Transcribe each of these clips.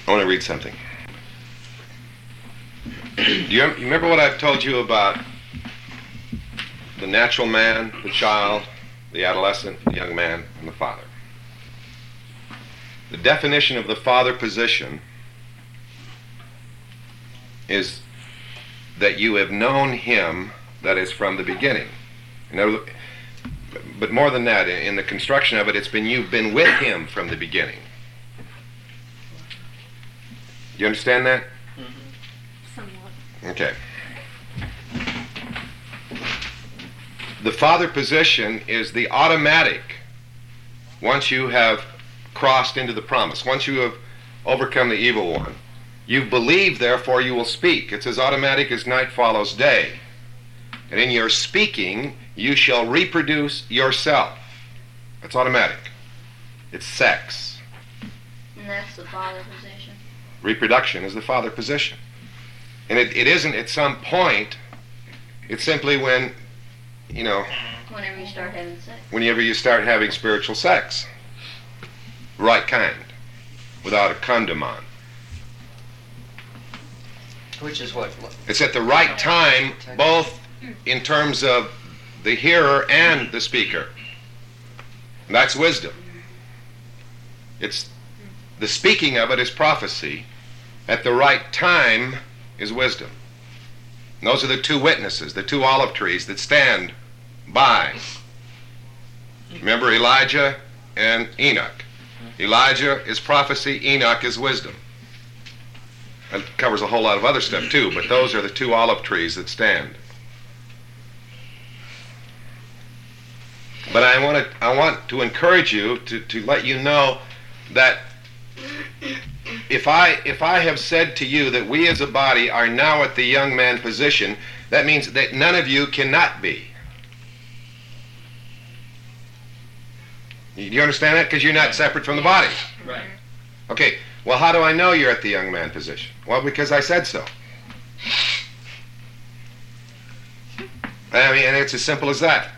I want to read something. You remember what I've told you about the natural man, the child, the adolescent, the young man, and the father? The definition of the father position is that you have known him, that is, from the beginning. But more than that, in the construction of it, you've been with him from the beginning. Do you understand that? Somewhat. Okay. The father position is the automatic, once you have crossed into the promise, once you have overcome the evil one. You believe, therefore you will speak. It's as automatic as night follows day. And in your speaking, you shall reproduce yourself. It's automatic. It's sex. And that's the father position. Reproduction is the father position. And it isn't at some point. It's simply when, Whenever you start having sex. Whenever you start having spiritual sex. Right kind. Without a condom on. Which is what? It's at the right time, both in terms of the hearer and the speaker. And that's wisdom. It's the speaking of it is prophecy. At the right time is wisdom. And those are the two witnesses, the two olive trees that stand by. Remember Elijah and Enoch. Elijah is prophecy, Enoch is wisdom. It covers a whole lot of other stuff too, but those are the two olive trees that stand. But I want to encourage you to let you know that if I have said to you that we as a body are now at the young man position, that means that none of you cannot be. Do you understand that? Because you're not separate from the body. Right. Okay, well, how do I know you're at the young man position? Well, because I said so. I mean, and it's as simple as that.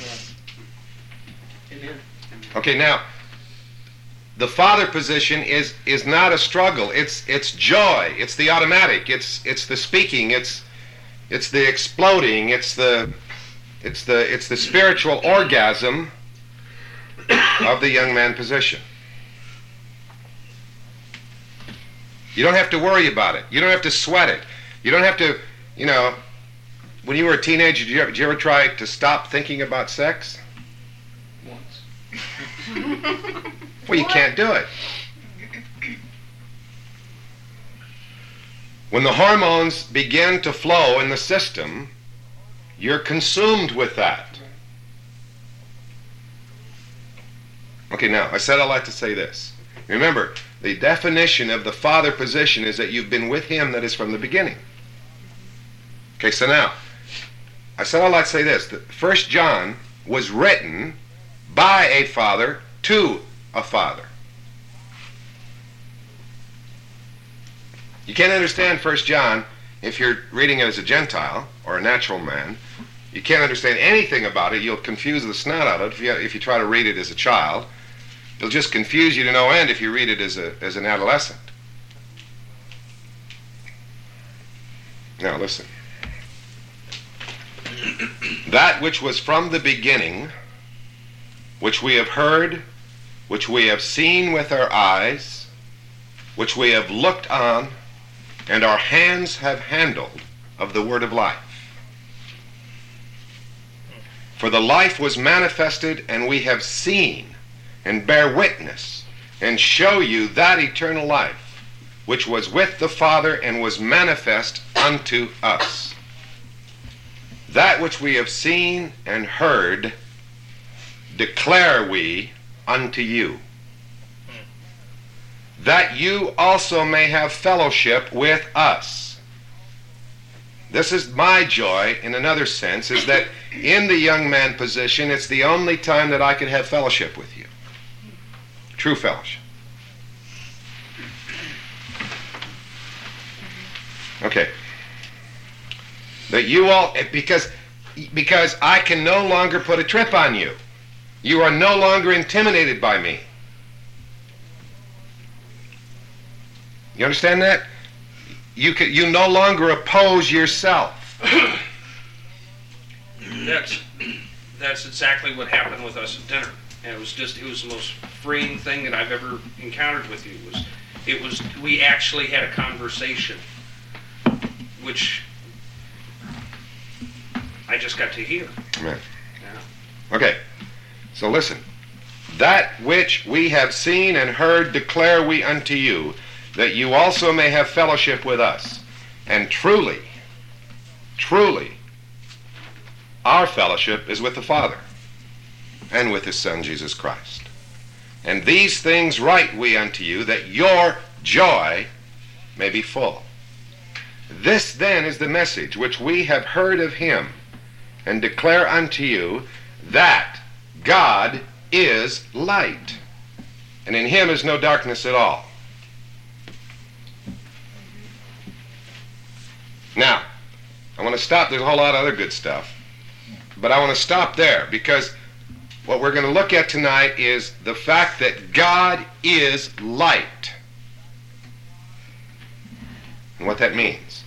Amen. Okay, now, the father position is not a struggle. It's joy. It's the automatic. It's the speaking. It's the exploding. It's the spiritual orgasm of the young man position. You don't have to worry about it. You don't have to sweat it. You don't have to, when you were a teenager, did you ever try to stop thinking about sex? Once. Well, you can't do it. When the hormones begin to flow in the system, you're consumed with that. Okay, now, I said I'd like to say this. Remember, the definition of the father position is that you've been with him that is from the beginning. Okay, so now, I said I'd like to say this. That 1 John was written by a father to a father. You can't understand 1 John if you're reading it as a Gentile or a natural man. You can't understand anything about it. You'll confuse the snot out of it if you try to read it as a child. It'll just confuse you to no end if you read it as an adolescent. Now listen. That which was from the beginning, which we have heard, which we have seen with our eyes, which we have looked on, and our hands have handled of the word of life. For the life was manifested, and we have seen, and bear witness, and show you that eternal life, which was with the Father and was manifest unto us. That which we have seen and heard declare we unto you, that you also may have fellowship with us. This is my joy, in another sense, is that in the young man position, it's the only time that I could have fellowship with you. True fellowship. Okay. That you all, because I can no longer put a trip on you. You are no longer intimidated by me. You understand that? You no longer oppose yourself. That's exactly what happened with us at dinner. And it was the most freeing thing that I've ever encountered with you. We actually had a conversation, which I just got to hear. Amen. Yeah. Okay, so listen. That which we have seen and heard declare we unto you, that you also may have fellowship with us. And truly, our fellowship is with the Father and with his Son, Jesus Christ. And these things write we unto you, that your joy may be full. This then is the message which we have heard of him, and declare unto you, that God is light, and in him is no darkness at all. Now, I want to stop. There's a whole lot of other good stuff, but I want to stop there, because what we're going to look at tonight is the fact that God is light, and what that means.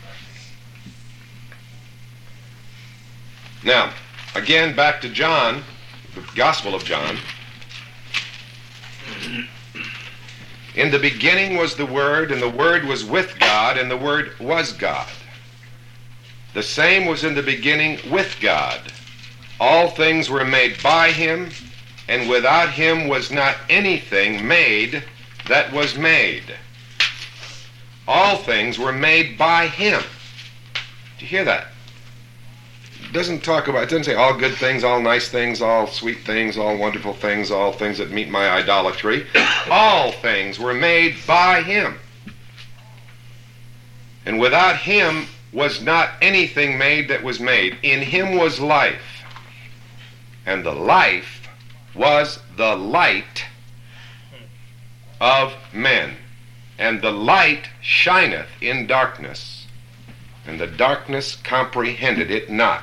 Now, again, back to John, the Gospel of John. In the beginning was the Word, and the Word was with God, and the Word was God. The same was in the beginning with God. All things were made by him, and without him was not anything made that was made. All things were made by him. Do you hear that? It doesn't say all good things, all nice things, all sweet things, all wonderful things, all things that meet my idolatry. All things were made by him. And without him was not anything made that was made. In him was life, and the life was the light of men. And the light shineth in darkness, and the darkness comprehended it not.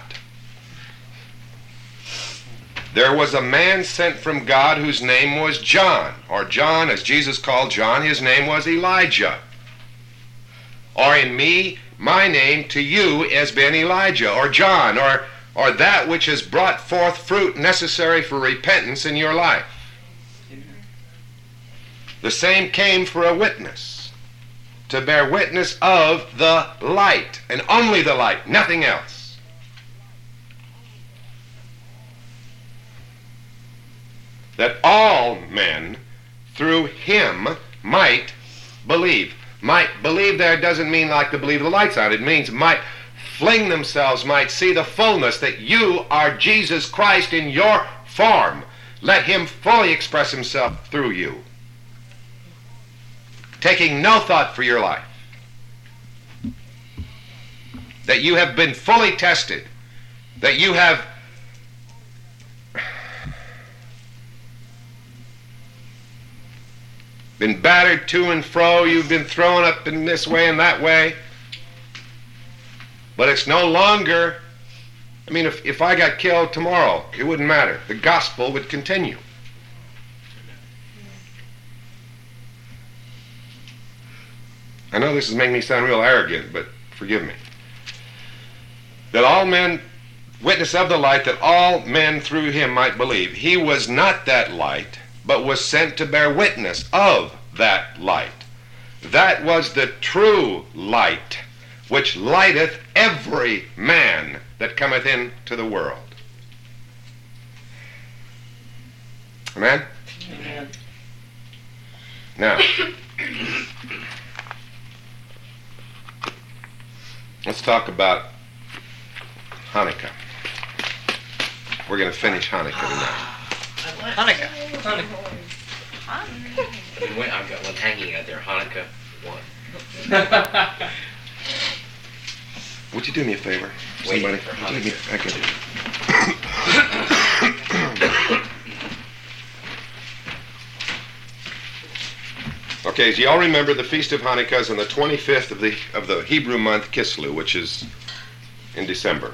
There was a man sent from God whose name was John, or John, as Jesus called John, his name was Elijah. Or in me, my name to you has been Elijah, or John, or that which has brought forth fruit necessary for repentance in your life. The same came for a witness, to bear witness of the light, and only the light, nothing else. That all men through him might believe. Might believe there doesn't mean like to believe the light's out. It means might fling themselves, might see the fullness that you are Jesus Christ in your form. Let him fully express himself through you, taking no thought for your life. That you have been fully tested, that you have been battered to and fro, you've been thrown up in this way and that way, but it's no longer, I mean, if I got killed tomorrow, it wouldn't matter. The gospel would continue. I know this is making me sound real arrogant, but forgive me. That all men, witness of the light, that all men through him might believe. He was not that light, but was sent to bear witness of that light. That was the true light, which lighteth every man that cometh into the world. Amen? Amen. Now, let's talk about Hanukkah. We're going to finish Hanukkah tonight. Hanukkah. I've got one hanging out there, Hanukkah 1. Would you do me a favor? Waiting Somebody? for Would you Hanukkah. Okay, as you all remember, the Feast of Hanukkah is on the 25th of the Hebrew month Kislev, which is in December.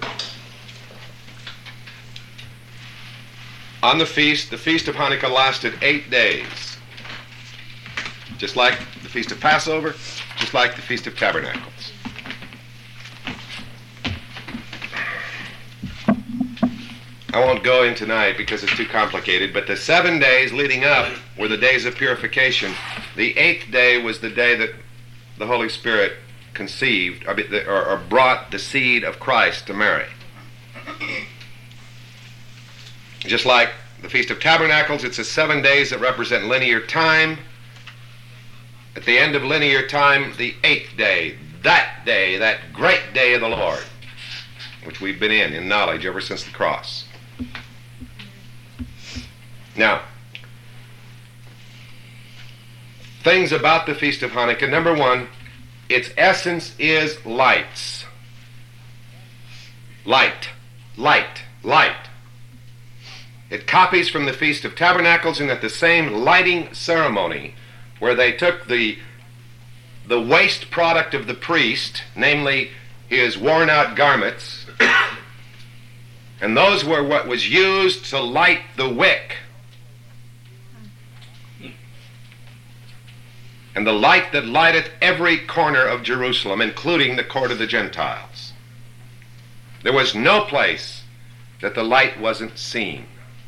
On the Feast of Hanukkah lasted 8 days. Just like the Feast of Passover, just like the Feast of Tabernacles. I won't go in tonight because it's too complicated, but the 7 days leading up were the days of purification. The 8th day was the day that the Holy Spirit conceived or brought the seed of Christ to Mary. Just like the Feast of Tabernacles, it's the 7 days that represent linear time. At the end of linear time, the 8th day, that great day of the Lord, which we've been in knowledge ever since the cross. Now, things about the Feast of Hanukkah. Number one, its essence is lights. Light. It copies from the Feast of Tabernacles in that the same lighting ceremony where they took the waste product of the priest, namely his worn-out garments, and those were what was used to light the wick. And the light that lighteth every corner of Jerusalem, including the court of the Gentiles. There was no place that the light wasn't seen.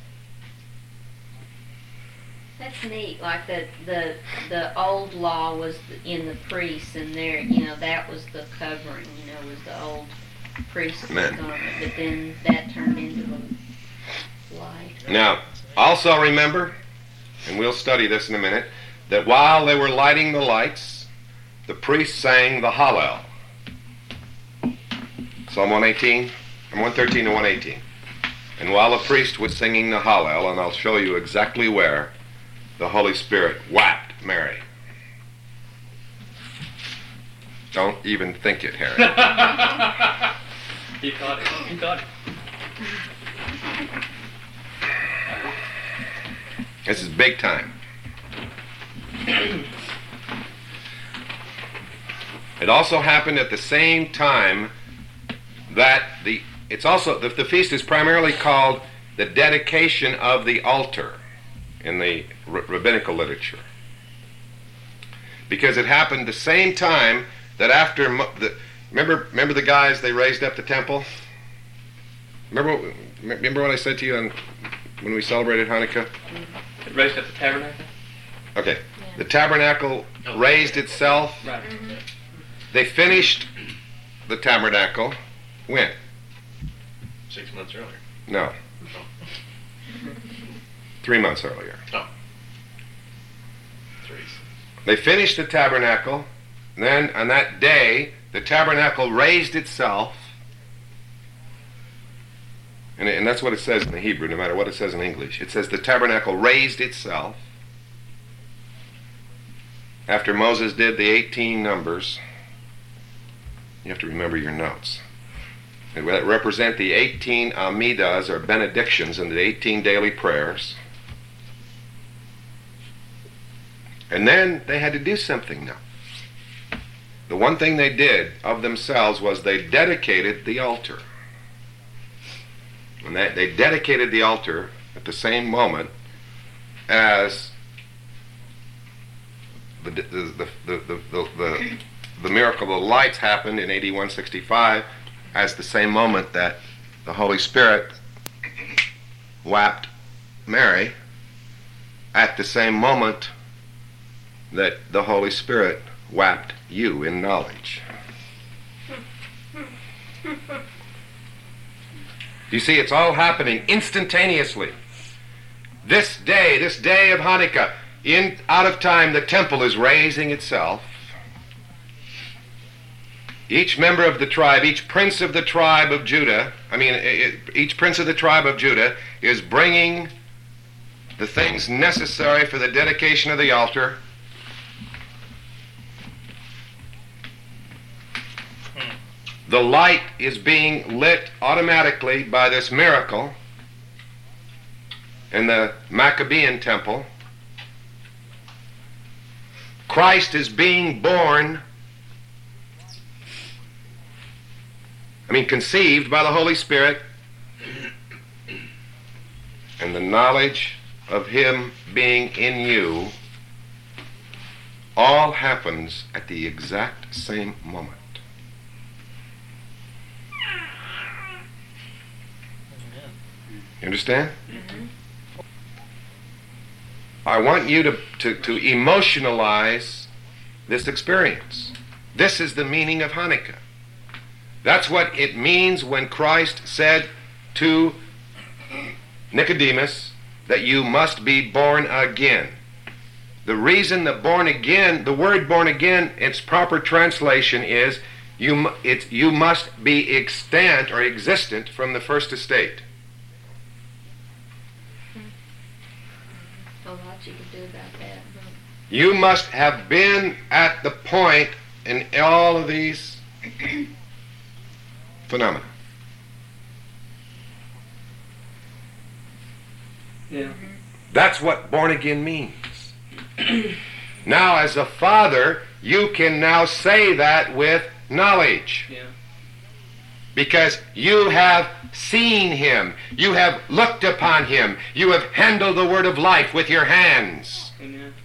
That's neat. Like the old law was in the priests, and there, that was the covering. Was the old priestly garment, but then that turned into the light. Now, also remember, and we'll study this in a minute, that while they were lighting the lights, the priests sang the Hallel. Psalm 113 to 118. And while the priest was singing the Hallel, and I'll show you exactly where, the Holy Spirit whacked Mary. Don't even think it, Harry. He caught it. This is big time. It also happened at the same time that the feast is primarily called the dedication of the altar in the rabbinical literature, because it happened the same time that after remember the guys they raised up the temple. Remember what I said to you when we celebrated Hanukkah? It raised up the tabernacle. Okay, the tabernacle raised itself. Right. They finished the tabernacle when? 6 months earlier. No. 3 months earlier. Oh. 3. They finished the tabernacle, and then on that day, the tabernacle raised itself, and that's what it says in the Hebrew, no matter what it says in English. It says the tabernacle raised itself after Moses did the 18 numbers. You have to remember your notes. They represent the 18 Amidas, or benedictions, in the 18 daily prayers. And then they had to do something now. The one thing they did of themselves was they dedicated the altar. And they dedicated the altar at the same moment as the miracle of the lights happened in AD 165, as the same moment that the Holy Spirit whapped Mary, at the same moment that the Holy Spirit whapped you in knowledge. You see, it's all happening instantaneously. This day of Hanukkah, out of time, the temple is raising itself. Each member of the tribe, each prince of the tribe of Judah, each prince of the tribe of Judah is bringing the things necessary for the dedication of the altar. The light is being lit automatically by this miracle in the Maccabean temple. Christ is being born, conceived by the Holy Spirit, and the knowledge of Him being in you all happens at the exact same moment. You understand? I want you to emotionalize this experience. This is the meaning of Hanukkah. That's what it means when Christ said to Nicodemus that you must be born again. The reason that born again, the word born again, its proper translation is you must be extant or existent from the first estate. A lot you could do about that. You must have been at the point in all of these phenomena. Yeah. That's what born again means. Now, as a father, you can now say that with knowledge. Yeah. Because you have seen him. You have looked upon him. You have handled the word of life with your hands. Amen.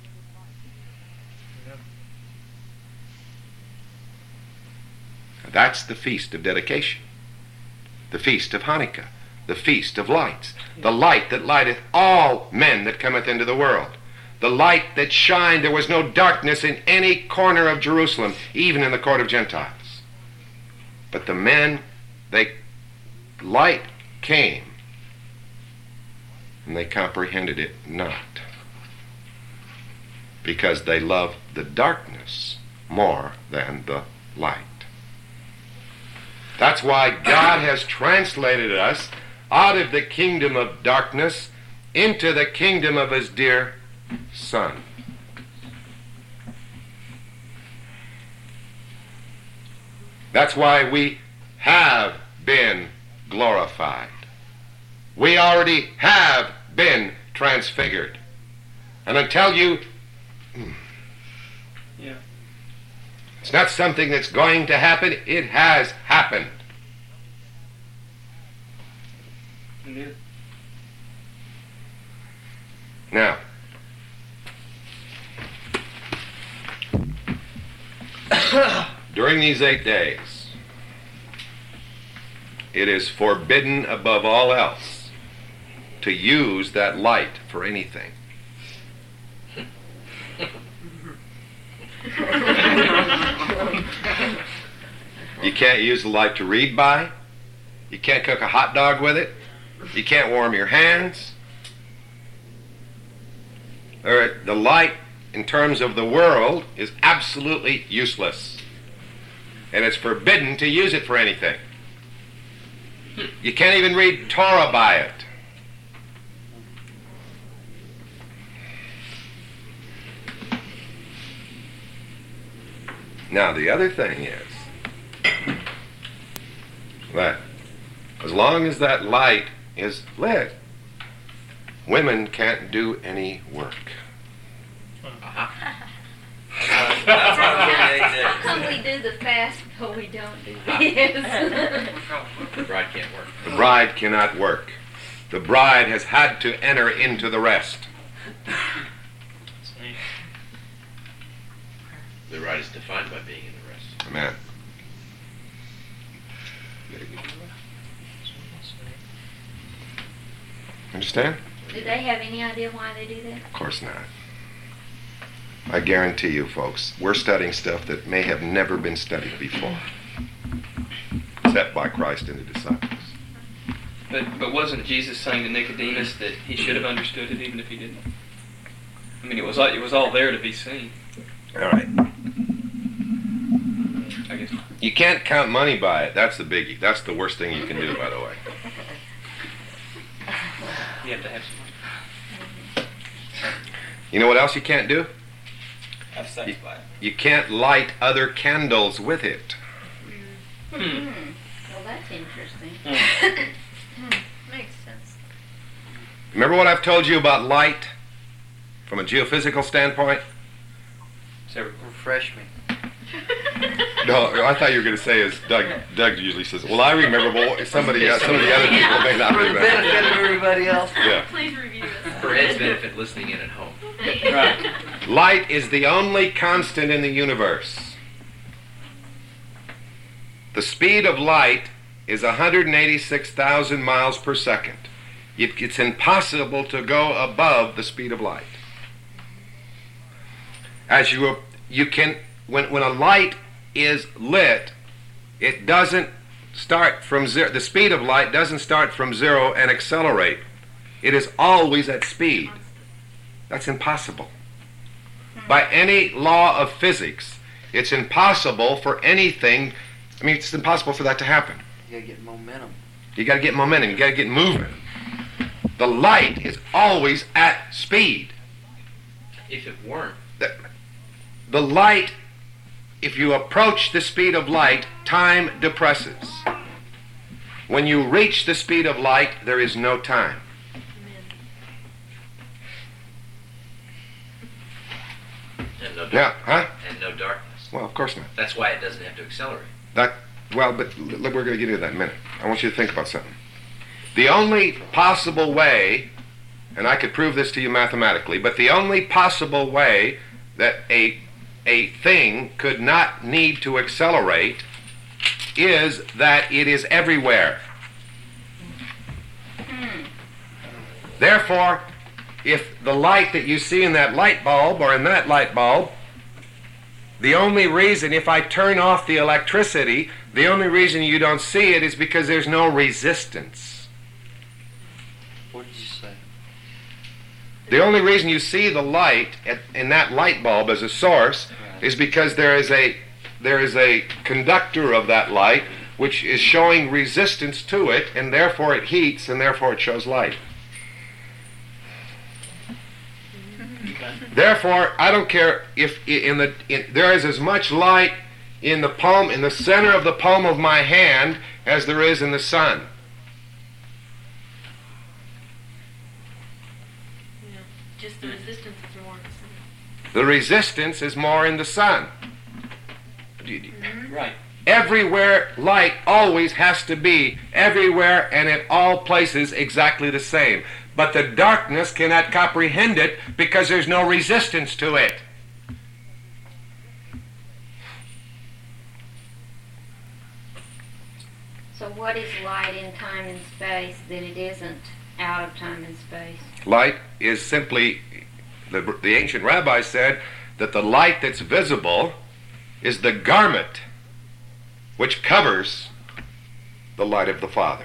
That's the feast of dedication. The feast of Hanukkah. The feast of lights. The light that lighteth all men that cometh into the world. The light that shined. There was no darkness in any corner of Jerusalem, even in the court of Gentiles. But the men, light came, and they comprehended it not, because they loved the darkness more than the light. That's why God has translated us out of the kingdom of darkness into the kingdom of his dear Son. That's why we have been glorified. We already have been transfigured. And until you... Yeah. It's not something that's going to happen. It has happened. Amen. Now, during these 8 days, it is forbidden above all else to use that light for anything. You can't use the light to read by. You can't cook a hot dog with it. You can't warm your hands. The light, in terms of the world, is absolutely useless. And it's forbidden to use it for anything. You can't even read Torah by it. Now, the other thing is that as long as that light is lit, women can't do any work. How come we do the fast, but we don't do this? The bride can't work. The bride cannot work. The bride has had to enter into the rest. The bride is defined by being in the rest. Amen. Understand? Do they have any idea why they do that? Of course not. I guarantee you, folks, we're studying stuff that may have never been studied before, except by Christ and the disciples. But wasn't Jesus saying to Nicodemus that he should have understood it even if he didn't? I mean, it was all there to be seen. All right. I guess. You can't count money by it. That's the biggie. That's the worst thing you can do, by the way. You have to have some. You know what else you can't do? Have sex by it. You can't light other candles with it. Well, that's interesting. Makes sense. Remember what I've told you about light from a geophysical standpoint? So refresh me. No, I thought you were going to say, as Doug usually says, well, I remember, but some of the other people may not For the benefit remember. of everybody else. Yeah. Please review this. For Ed's benefit, listening in at home. Right. Right. Light is the only constant in the universe. The speed of light is 186,000 miles per second. It's impossible to go above the speed of light. As you can, when a light is lit, it doesn't start from zero. The speed of light doesn't start from zero and accelerate. It is always at speed. That's impossible. By any law of physics, it's impossible for anything. I mean, it's impossible for that to happen. You gotta get momentum. You got to get momentum. You got to get moving. The light is always at speed. If it weren't. The light, if you approach the speed of light, time depresses. When you reach the speed of light, there is no time. And no Yeah, huh? And no darkness. Well, of course not. That's why it doesn't have to accelerate. Well, but we're going to get into that in a minute. I want you to think about something. The only possible way, and I could prove this to you mathematically, but the only possible way that a thing could not need to accelerate is that it is everywhere. Therefore, if the light that you see in that light bulb or in that light bulb, the only reason, if I turn off the electricity, the only reason you don't see it is because there's no resistance. What did you say? The only reason you see the light in that light bulb as a source is because there is a conductor of that light which is showing resistance to it, and therefore it heats, and therefore it shows light. Therefore, I don't care if there is as much light in the center of the palm of my hand as there is in the sun. Yeah. Just the resistance is more in the sun. The resistance is more in the sun. Right. Everywhere light always has to be everywhere and at all places exactly the same. But the darkness cannot comprehend it because there's no resistance to it. So what is light in time and space that it isn't out of time and space? Light is simply, the ancient rabbis said that the light that's visible is the garment which covers the light of the Father.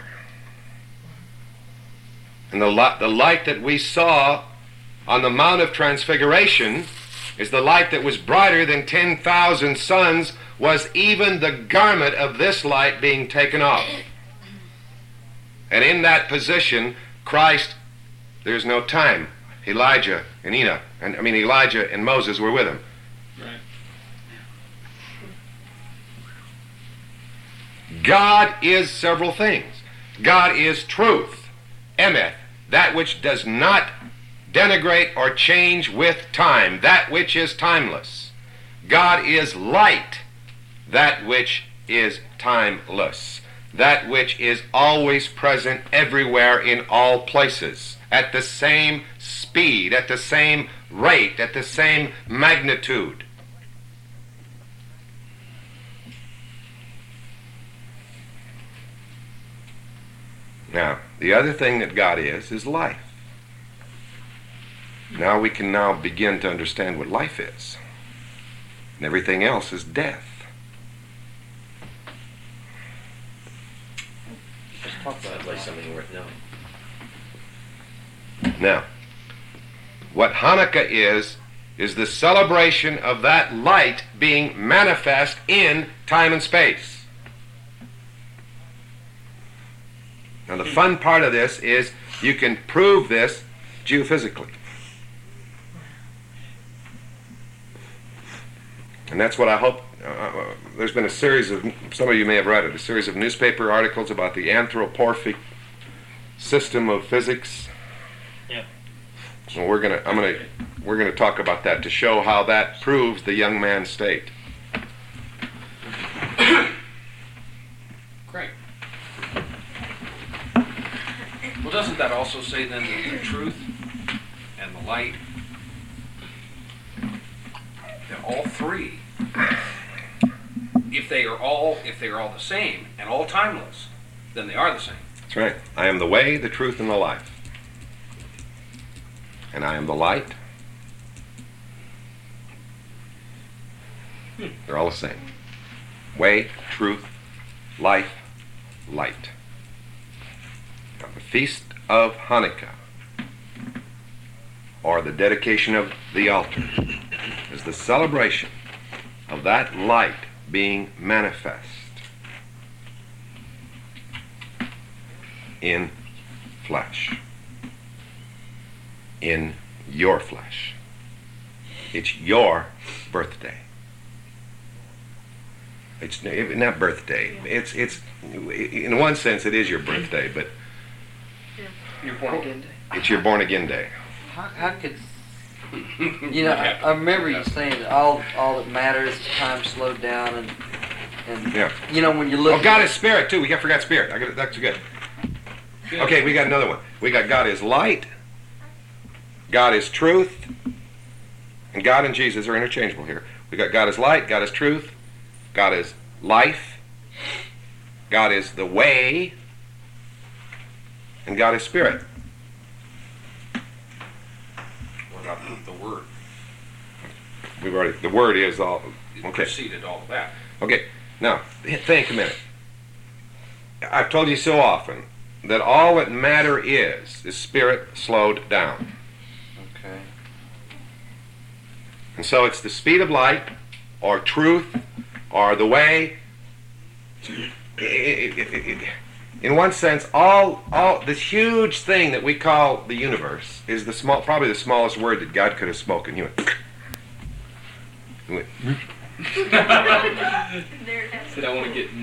And the light that we saw on the Mount of Transfiguration is the light that was brighter than 10,000 suns, was even the garment of this light being taken off. And in that position, Christ, there's no time. Elijah and Moses were with him. Right. God is several things. God is truth, emeth, that which does not denigrate or change with time, that which is timeless. God is light, that which is timeless, that which is always present everywhere in all places, at the same speed, at the same rate, at the same magnitude. Now, the other thing that God is life. Now we can now begin to understand what life is. And everything else is death. Let's talk about it like something worth knowing. Now, what Hanukkah is the celebration of that light being manifest in time and space. Now the fun part of this is you can prove this geophysically. And that's what I hope. There's been a series of, some of you may have read it, a series of newspaper articles about the anthropomorphic system of physics. Yeah. So we're gonna talk about that to show how that proves the young man's state. Great. Well, doesn't that also say then that the truth and the light all three, if they are all the same and all timeless, then they are the same. That's right. I am the way, the truth, and the life. And I am the light. They're all the same. Way, truth, life, light. Now, the Feast of Hanukkah, or the dedication of the altar, is the celebration of that light being manifest in flesh. In your flesh. It's your birthday. It's not birthday. It's in one sense it is your birthday, but Your born again day. it's your born again day. How could I remember you saying that all that matters is time slowed down and Yeah. when you look. Oh, God is spirit too. We forgot spirit. That's good. Okay, we got another one. We got God is light. God is truth. And God and Jesus are interchangeable here. We got God is light. God is truth. God is life. God is the way. And God is spirit. What about the Word? The word is all. It Okay. preceded all of that. Okay, now, think a minute. I've told you so often that all that matter is spirit slowed down. Okay. And so it's the speed of light, or truth, or the way. In one sense, all this huge thing that we call the universe is probably the smallest word that God could have spoken. He went. There it has. Said I want to get.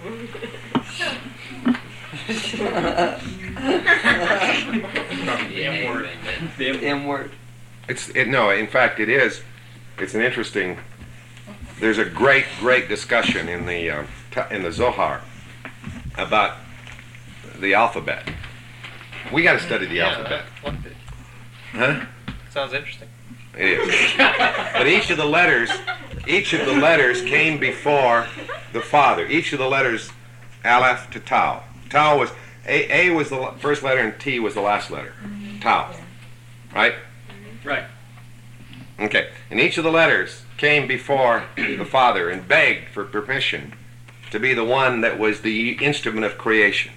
The M word. The M word. No, in fact, it is. It's an interesting. There's a great discussion in the Zohar about the alphabet. We got to study the alphabet. Huh? Sounds interesting. It is. But each of the letters came before the Father. Each of the letters, Aleph to Tau. Tau was A was the first letter and T was the last letter. Tau. Right? Right. Okay. And each of the letters came before the Father and begged for permission to be the one that was the instrument of creation.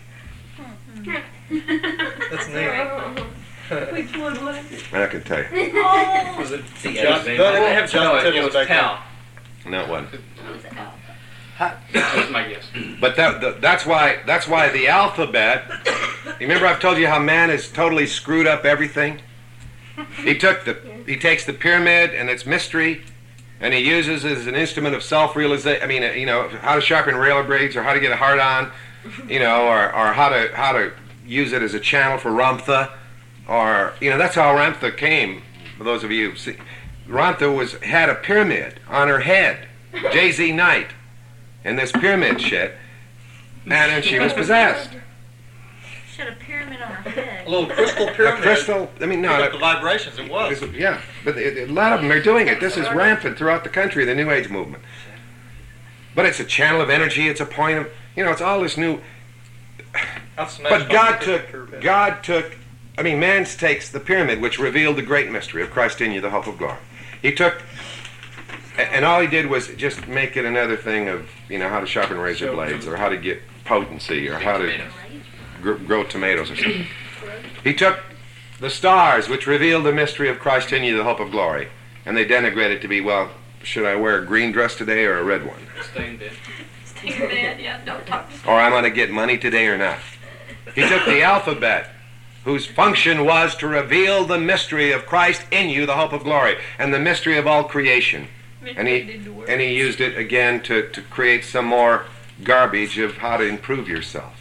That's neat. Which one was it? I can tell you. Oh! Was it See, John? Eddie's name. No, they didn't have John No, it Tibbs was back Cal. No, it wasn't. It was alpha. That's my guess. But that's why the alphabet. You remember I've told you how man has totally screwed up everything. He takes the pyramid and its mystery, and he uses it as an instrument of self-realization. I mean, how to sharpen rail blades, or how to get a hard on, or how to use it as a channel for Ramtha, or that's how Ramtha came. For those of you, see, Ramtha had a pyramid on her head, Jay-Z Knight, and this pyramid shit, and then she was possessed. She had a pyramid on her head. A little crystal pyramid. A crystal. I mean, Pick no. up the vibrations. It was. Yeah, but a lot of them are doing it. This is rampant throughout the country, the New Age movement. But it's a channel of energy. It's a point of, it's all this new. I've smashed But on God the took. pyramid. Man takes the pyramid, which revealed the great mystery of Christ in you, the hope of glory. He took, and all he did was just make it another thing of, how to sharpen razor blades, or how to get potency, or how to grow tomatoes or something. He took the stars, which revealed the mystery of Christ in you, the hope of glory, and they denigrated it to be, well, should I wear a green dress today or a red one? Stay in bed. Stay in bed, yeah, don't talk. Or I'm going to get money today or not. He took the alphabet, whose function was to reveal the mystery of Christ in you, the hope of glory, and the mystery of all creation. And he used it again to create some more garbage of how to improve yourself.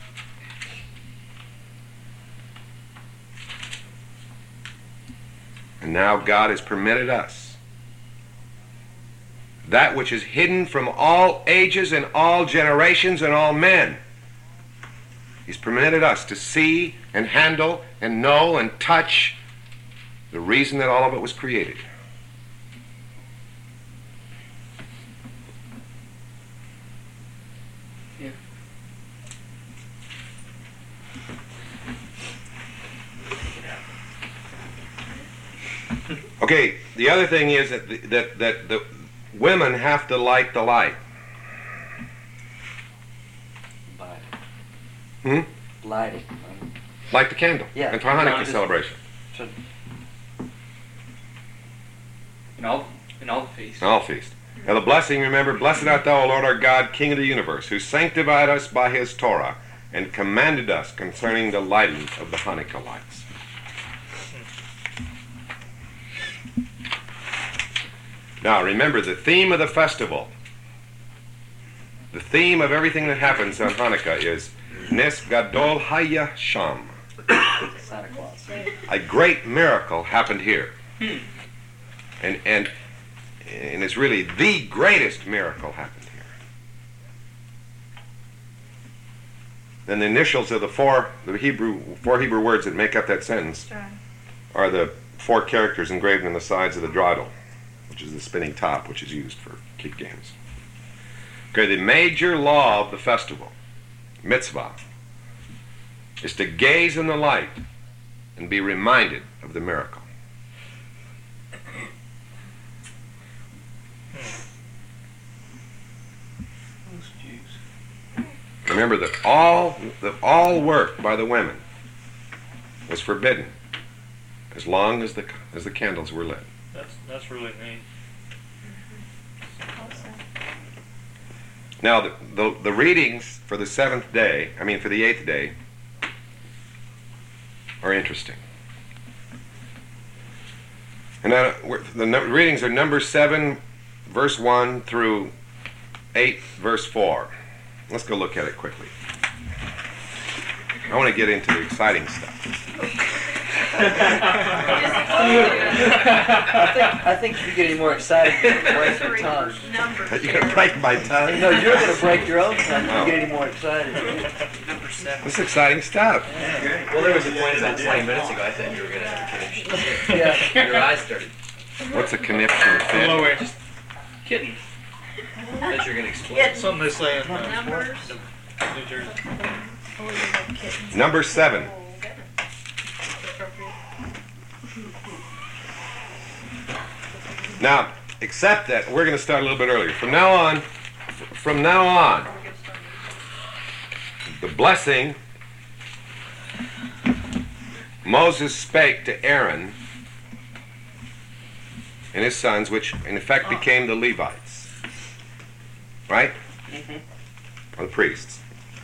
And now God has permitted us that which is hidden from all ages and all generations and all men. He's permitted us to see and handle and know and touch the reason that all of it was created. Okay, the other thing is that the women have to light the light. Lighting. Light the candle. Yeah. And for Hanukkah Just- celebration. In all the feasts. All feast. Now the blessing, remember, blessed art thou, O Lord our God, King of the universe, who sanctified us by his Torah and commanded us concerning the lighting of the Hanukkah lights. Now remember, the theme of the festival, the theme of everything that happens on Hanukkah is Nes Gadol Haya Sham. Santa Claus. A great miracle happened here. And it's really the greatest miracle happened here. Then the initials of the four Hebrew words that make up that sentence are the four characters engraved on the sides of the drodel, which is the spinning top, which is used for kid games. Okay, the major law of the festival, mitzvah, is to gaze in the light and be reminded of the miracle. Remember that all work by the women was forbidden as long as the candles were lit. That's really neat. Now the readings for the seventh day, for the eighth day, are interesting. And the readings are Numbers 7, verse 1 through 8, verse 4. Let's go look at it quickly. I want to get into the exciting stuff. I think if you get any more excited, you're going to break your tongue. You're going to break my tongue? No, you're going to break your own tongue if you get any more excited. Number 7. This is exciting stuff. Well, there was a point about 20 minutes ago I thought you were going to have a conniption. Yeah. Your eyes started. What's a conniption fit? Low end. Kidding. I thought you were going to explode. Something they say in Numbers. New Jersey. Number 7. Now, except that we're going to start a little bit earlier. From now on, the blessing Moses spake to Aaron and his sons, which in effect became the Levites, right? Or the priests.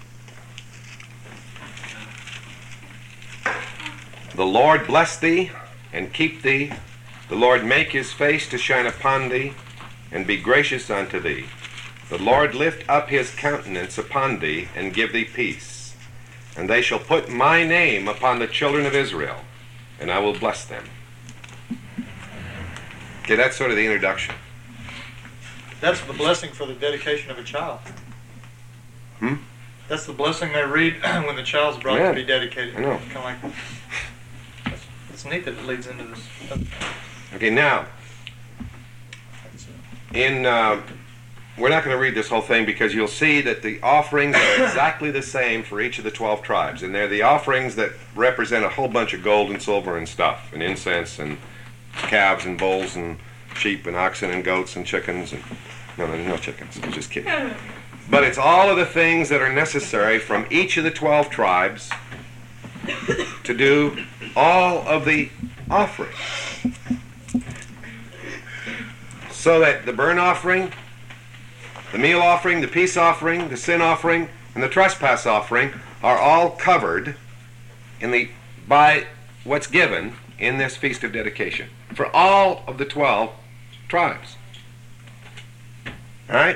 The Lord bless thee and keep thee. The Lord make his face to shine upon thee and be gracious unto thee. The Lord lift up his countenance upon thee and give thee peace. And they shall put my name upon the children of Israel, and I will bless them. Okay, that's sort of the introduction. That's the blessing for the dedication of a child. That's the blessing they read when the child's brought to be dedicated. I know. Kind of like, it's neat that it leads into this. Okay, now, we're not going to read this whole thing because you'll see that the offerings are exactly the same for each of the 12 tribes. And they're the offerings that represent a whole bunch of gold and silver and stuff, and incense and calves and bulls and sheep and oxen and goats and chickens. And no chickens. I'm just kidding. But it's all of the things that are necessary from each of the 12 tribes to do all of the offerings. So that the burnt offering, the meal offering, the peace offering, the sin offering, and the trespass offering are all covered by what's given in this Feast of Dedication for all of the 12 tribes. All right?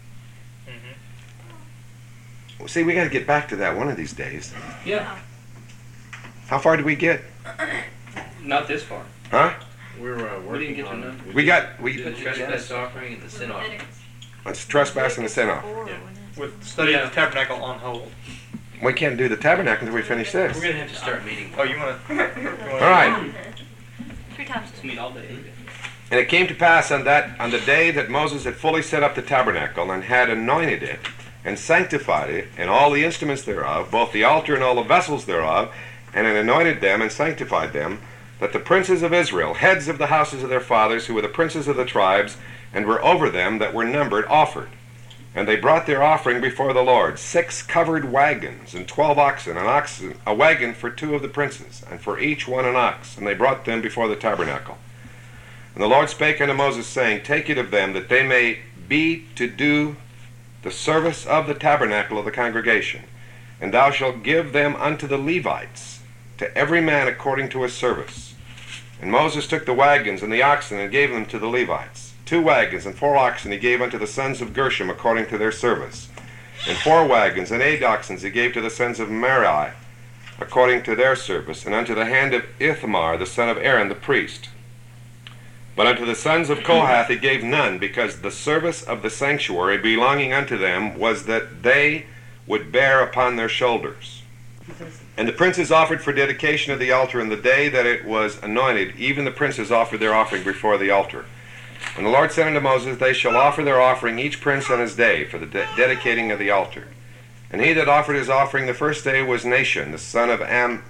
Well, see, we got to get back to that one of these days. Yeah. How far did we get? Not this far. Huh? We're We didn't working get to on none. the trespass offering and the sin offering. Let's trespass and the sin off. With study of the tabernacle on hold. We can't do the tabernacle until we finish this. We're going to have to start meeting. Oh, you want to? All right. 3 times Just meet all day. And it came to pass on the day that Moses had fully set up the tabernacle and had anointed it and sanctified it and all the instruments thereof, both the altar and all the vessels thereof, and had anointed them and sanctified them, that the princes of Israel, heads of the houses of their fathers, who were the princes of the tribes, and were over them that were numbered, offered. And they brought their offering before the Lord, 6 covered wagons, and 12 oxen, a wagon for 2 of the princes, and for each one an ox. And they brought them before the tabernacle. And the Lord spake unto Moses, saying, Take it of them, that they may be to do the service of the tabernacle of the congregation. And thou shalt give them unto the Levites, to every man according to his service. And Moses took the wagons and the oxen, and gave them to the Levites. 2 wagons and 4 oxen he gave unto the sons of Gershom according to their service. And 4 wagons and 8 oxen he gave to the sons of Merari according to their service, and unto the hand of Ithamar the son of Aaron the priest. But unto the sons of Kohath he gave none, because the service of the sanctuary belonging unto them was that they would bear upon their shoulders. And the princes offered for dedication of the altar in the day that it was anointed. Even the princes offered their offering before the altar. And the Lord said unto Moses, They shall offer their offering each prince on his day for the dedicating of the altar. And he that offered his offering the first day was Nahshon, the son of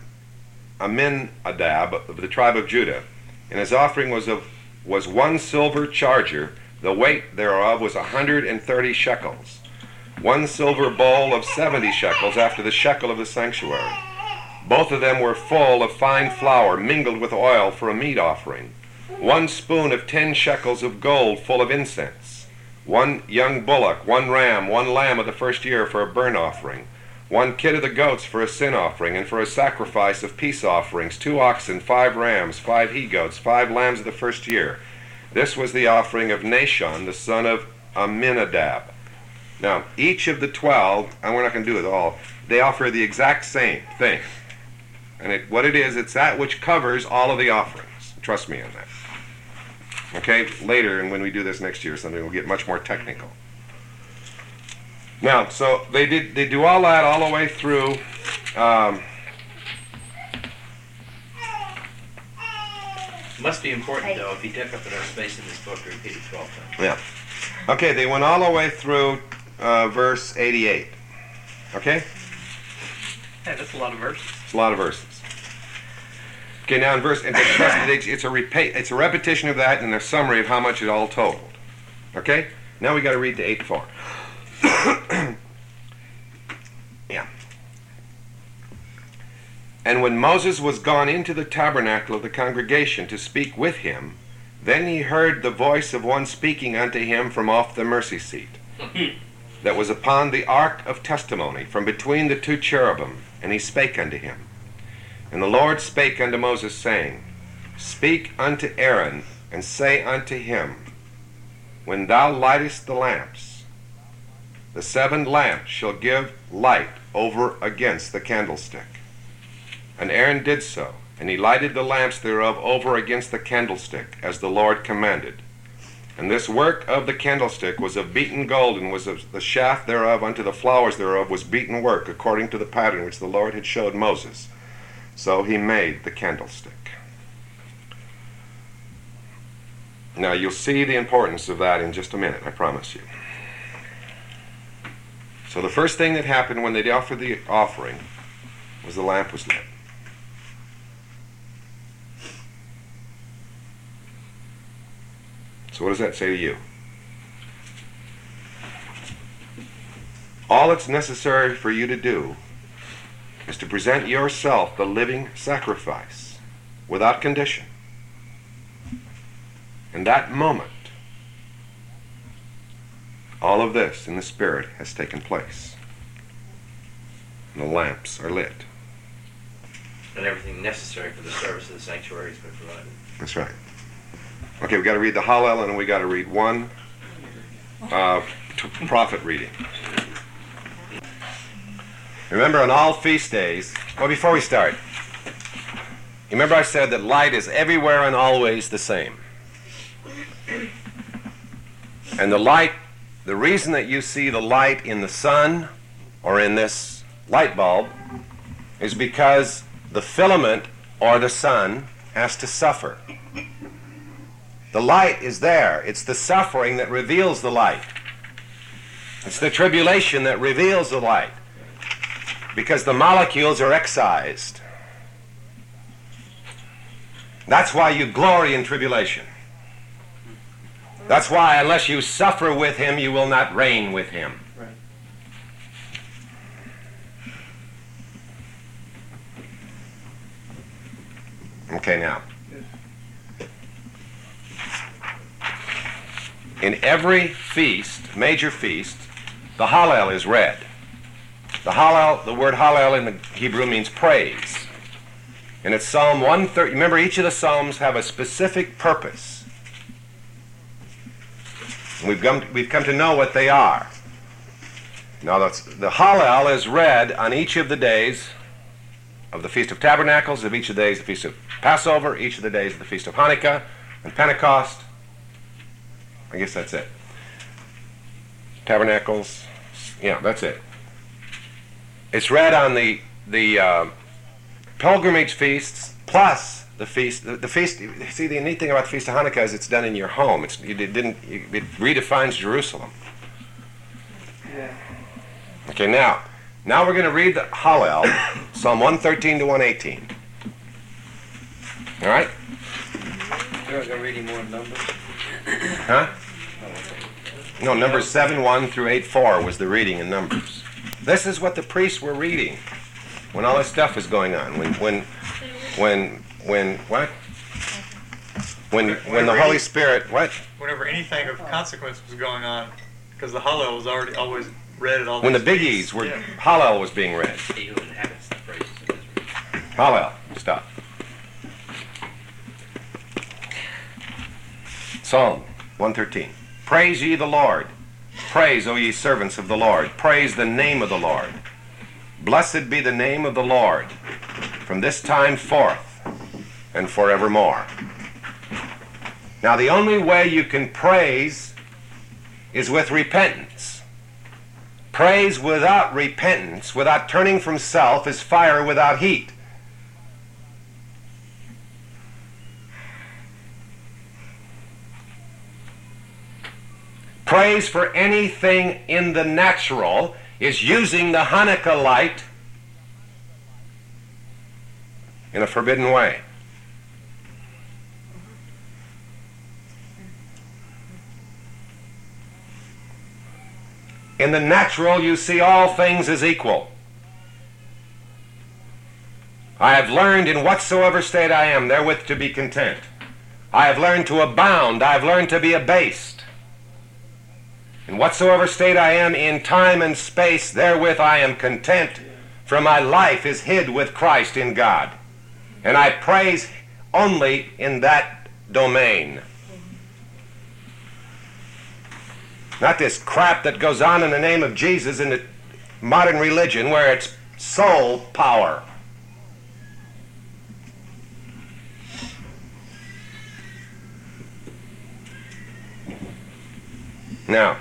Amminadab of the tribe of Judah. And his offering was 1 silver charger, the weight thereof was 130 shekels. 1 silver bowl of 70 shekels, after the shekel of the sanctuary. Both of them were full of fine flour, mingled with oil for a meat offering. 1 spoon of 10 shekels of gold, full of incense. 1 young bullock, 1 ram, 1 lamb of the first year for a burnt offering. 1 kid of the goats for a sin offering, and for a sacrifice of peace offerings, 2 oxen, 5 rams, 5 he-goats, 5 lambs of the first year. This was the offering of Nahshon, the son of Amminadab. Now, each of the 12, and we're not going to do it all, they offer the exact same thing. And what it is, it's that which covers all of the offerings. Trust me on that. Okay, later, and when we do this next year or something, we'll get much more technical. Now, so they do all that all the way through. Must be important, though, if you took up enough space in this book to repeat it 12 times. Yeah. Okay, they went all the way through verse 88. Okay? Yeah, that's a lot of verses. It's a lot of verses. Okay, now in verse, and it's a repetition of that and a summary of how much it all totaled. Okay? Now we got to read to 8:4. Yeah. And when Moses was gone into the tabernacle of the congregation to speak with him, then he heard the voice of one speaking unto him from off the mercy seat, that was upon the ark of testimony, from between the 2 cherubim, and he spake unto him. And the Lord spake unto Moses, saying, Speak unto Aaron, and say unto him, When thou lightest the lamps, the 7 lamps shall give light over against the candlestick. And Aaron did so, and he lighted the lamps thereof over against the candlestick, as the Lord commanded. And this work of the candlestick was of beaten gold, and was of the shaft thereof unto the flowers thereof was beaten work, according to the pattern which the Lord had showed Moses. So he made the candlestick. Now you'll see the importance of that in just a minute, I promise you. So the first thing that happened when they offered the offering was the lamp was lit. So what does that say to you? All that's necessary for you to do is to present yourself the living sacrifice without condition. In that moment, all of this in the Spirit has taken place. And the lamps are lit. And everything necessary for the service of the sanctuary has been provided. That's right. Okay, we got to read the Hallel, and we got to read one prophet reading. Remember, on all feast days, well, before we start, remember I said that light is everywhere and always the same. And the light, the reason that you see the light in the sun or in this light bulb is because the filament or the sun has to suffer. The light is there. It's the suffering that reveals the light. It's the tribulation that reveals the light, because the molecules are excised. That's why you glory in tribulation. That's why unless you suffer with him, you will not reign with him. Right. Okay, now. In every feast, major feast, the Hallel is read. The Hallel, the word Hallel in the Hebrew means praise. And it's Psalm 130. Remember, each of the Psalms have a specific purpose. And we've come to know what they are. Now, the Hallel is read on each of the days of the Feast of Tabernacles, of each of the days of the Feast of Passover, each of the days of the Feast of Hanukkah and Pentecost. I guess that's it. Tabernacles, yeah, that's it. It's read on the pilgrimage feasts plus the feast. The feast. See, the neat thing about the Feast of Hanukkah is it's done in your home. It redefines Jerusalem. Yeah. Okay, now we're going to read the Hallel, Psalm 113 to 118. All right? You're going to read any more numbers? Huh? No, Numbers 7:1 through 8:4 was the reading in Numbers. This is what the priests were reading when all this stuff was going on. When the Holy Spirit, what? Whenever anything of consequence was going on, because the Hallel was already always read at all. When the these biggies feasts. were, Yeah. Hallel was being read. He who inhabits the praises of Israel. Hallel, stop. Psalm 113. Praise ye the Lord. Praise, O ye servants of the Lord. Praise the name of the Lord. Blessed be the name of the Lord from this time forth and forevermore. Now, the only way you can praise is with repentance. Praise without repentance, without turning from self, is fire without heat. Praise for anything in the natural is using the Hanukkah light in a forbidden way. In the natural, you see all things as equal. I have learned in whatsoever state I am, therewith to be content. I have learned to abound. I have learned to be abased. In whatsoever state I am in time and space, therewith I am content, for my life is hid with Christ in God. And I praise only in that domain. Not this crap that goes on in the name of Jesus in the modern religion where it's soul power. Now,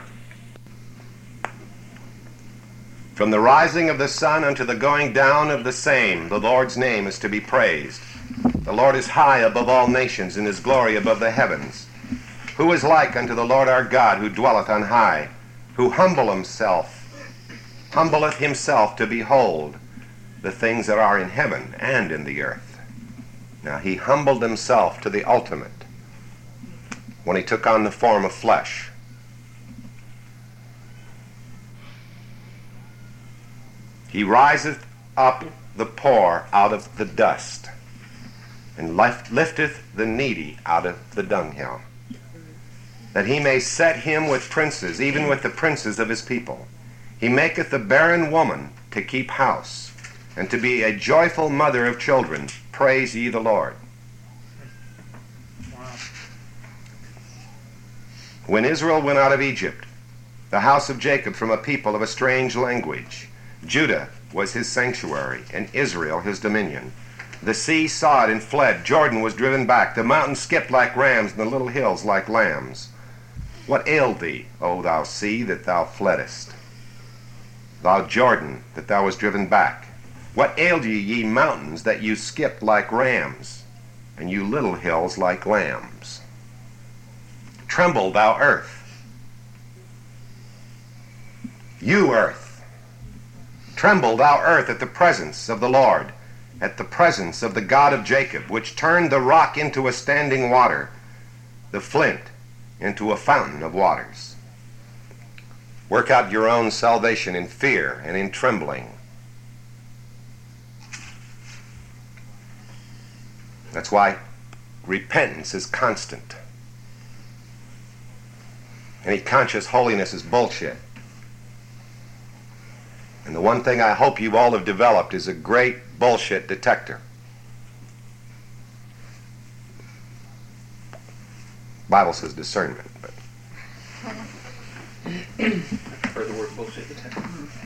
from the rising of the sun unto the going down of the same, the Lord's name is to be praised. The Lord is high above all nations, and his glory above the heavens. Who is like unto the Lord our God, who dwelleth on high, who humbleth himself to behold the things that are in heaven and in the earth. Now, he humbled himself to the ultimate when he took on the form of flesh. He riseth up the poor out of the dust, and lifteth the needy out of the dunghill, that he may set him with princes, even with the princes of his people. He maketh the barren woman to keep house, and to be a joyful mother of children. Praise ye the Lord. Wow. When Israel went out of Egypt, the house of Jacob from a people of a strange language, Judah was his sanctuary, and Israel his dominion. The sea saw it and fled. Jordan was driven back. The mountains skipped like rams, and the little hills like lambs. What ailed thee, O thou sea, that thou fleddest? Thou Jordan, that thou was driven back? What ailed ye, ye mountains, that you skipped like rams, and you little hills like lambs? Tremble, thou earth. You earth. Tremble, thou earth, at the presence of the Lord, at the presence of the God of Jacob, which turned the rock into a standing water, the flint into a fountain of waters. Work out your own salvation in fear and in trembling. That's why repentance is constant. Any conscious holiness is bullshit. And the one thing I hope you all have developed is a great bullshit detector. Bible says discernment, but I prefer the word bullshit detector.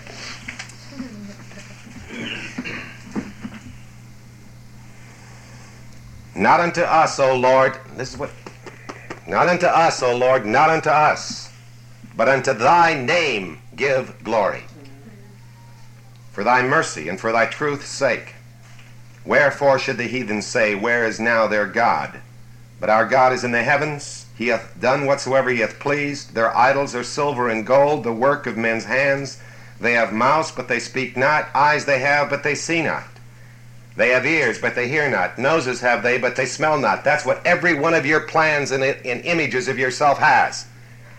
not unto us, O Lord, this is what, not unto us, O Lord, not unto us, but unto thy name give glory. For thy mercy and for thy truth's sake. Wherefore should the heathen say, where is now their God? But our God is in the heavens. He hath done whatsoever he hath pleased. Their idols are silver and gold, the work of men's hands. They have mouths, but they speak not. Eyes they have, but they see not. They have ears, but they hear not. Noses have they, but they smell not. That's what every one of your plans and images of yourself has.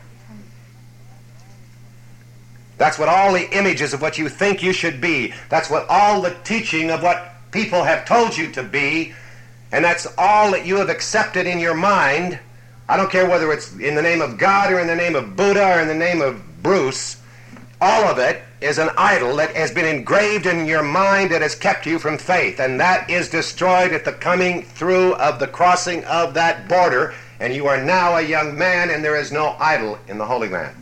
That's what all the images of what you think you should be. That's what all the teaching of what people have told you to be. And that's all that you have accepted in your mind. I don't care whether it's in the name of God or in the name of Buddha or in the name of Bruce. All of it is an idol that has been engraved in your mind that has kept you from faith. And that is destroyed at the coming through of the crossing of that border. And you are now a young man, and there is no idol in the Holy Land.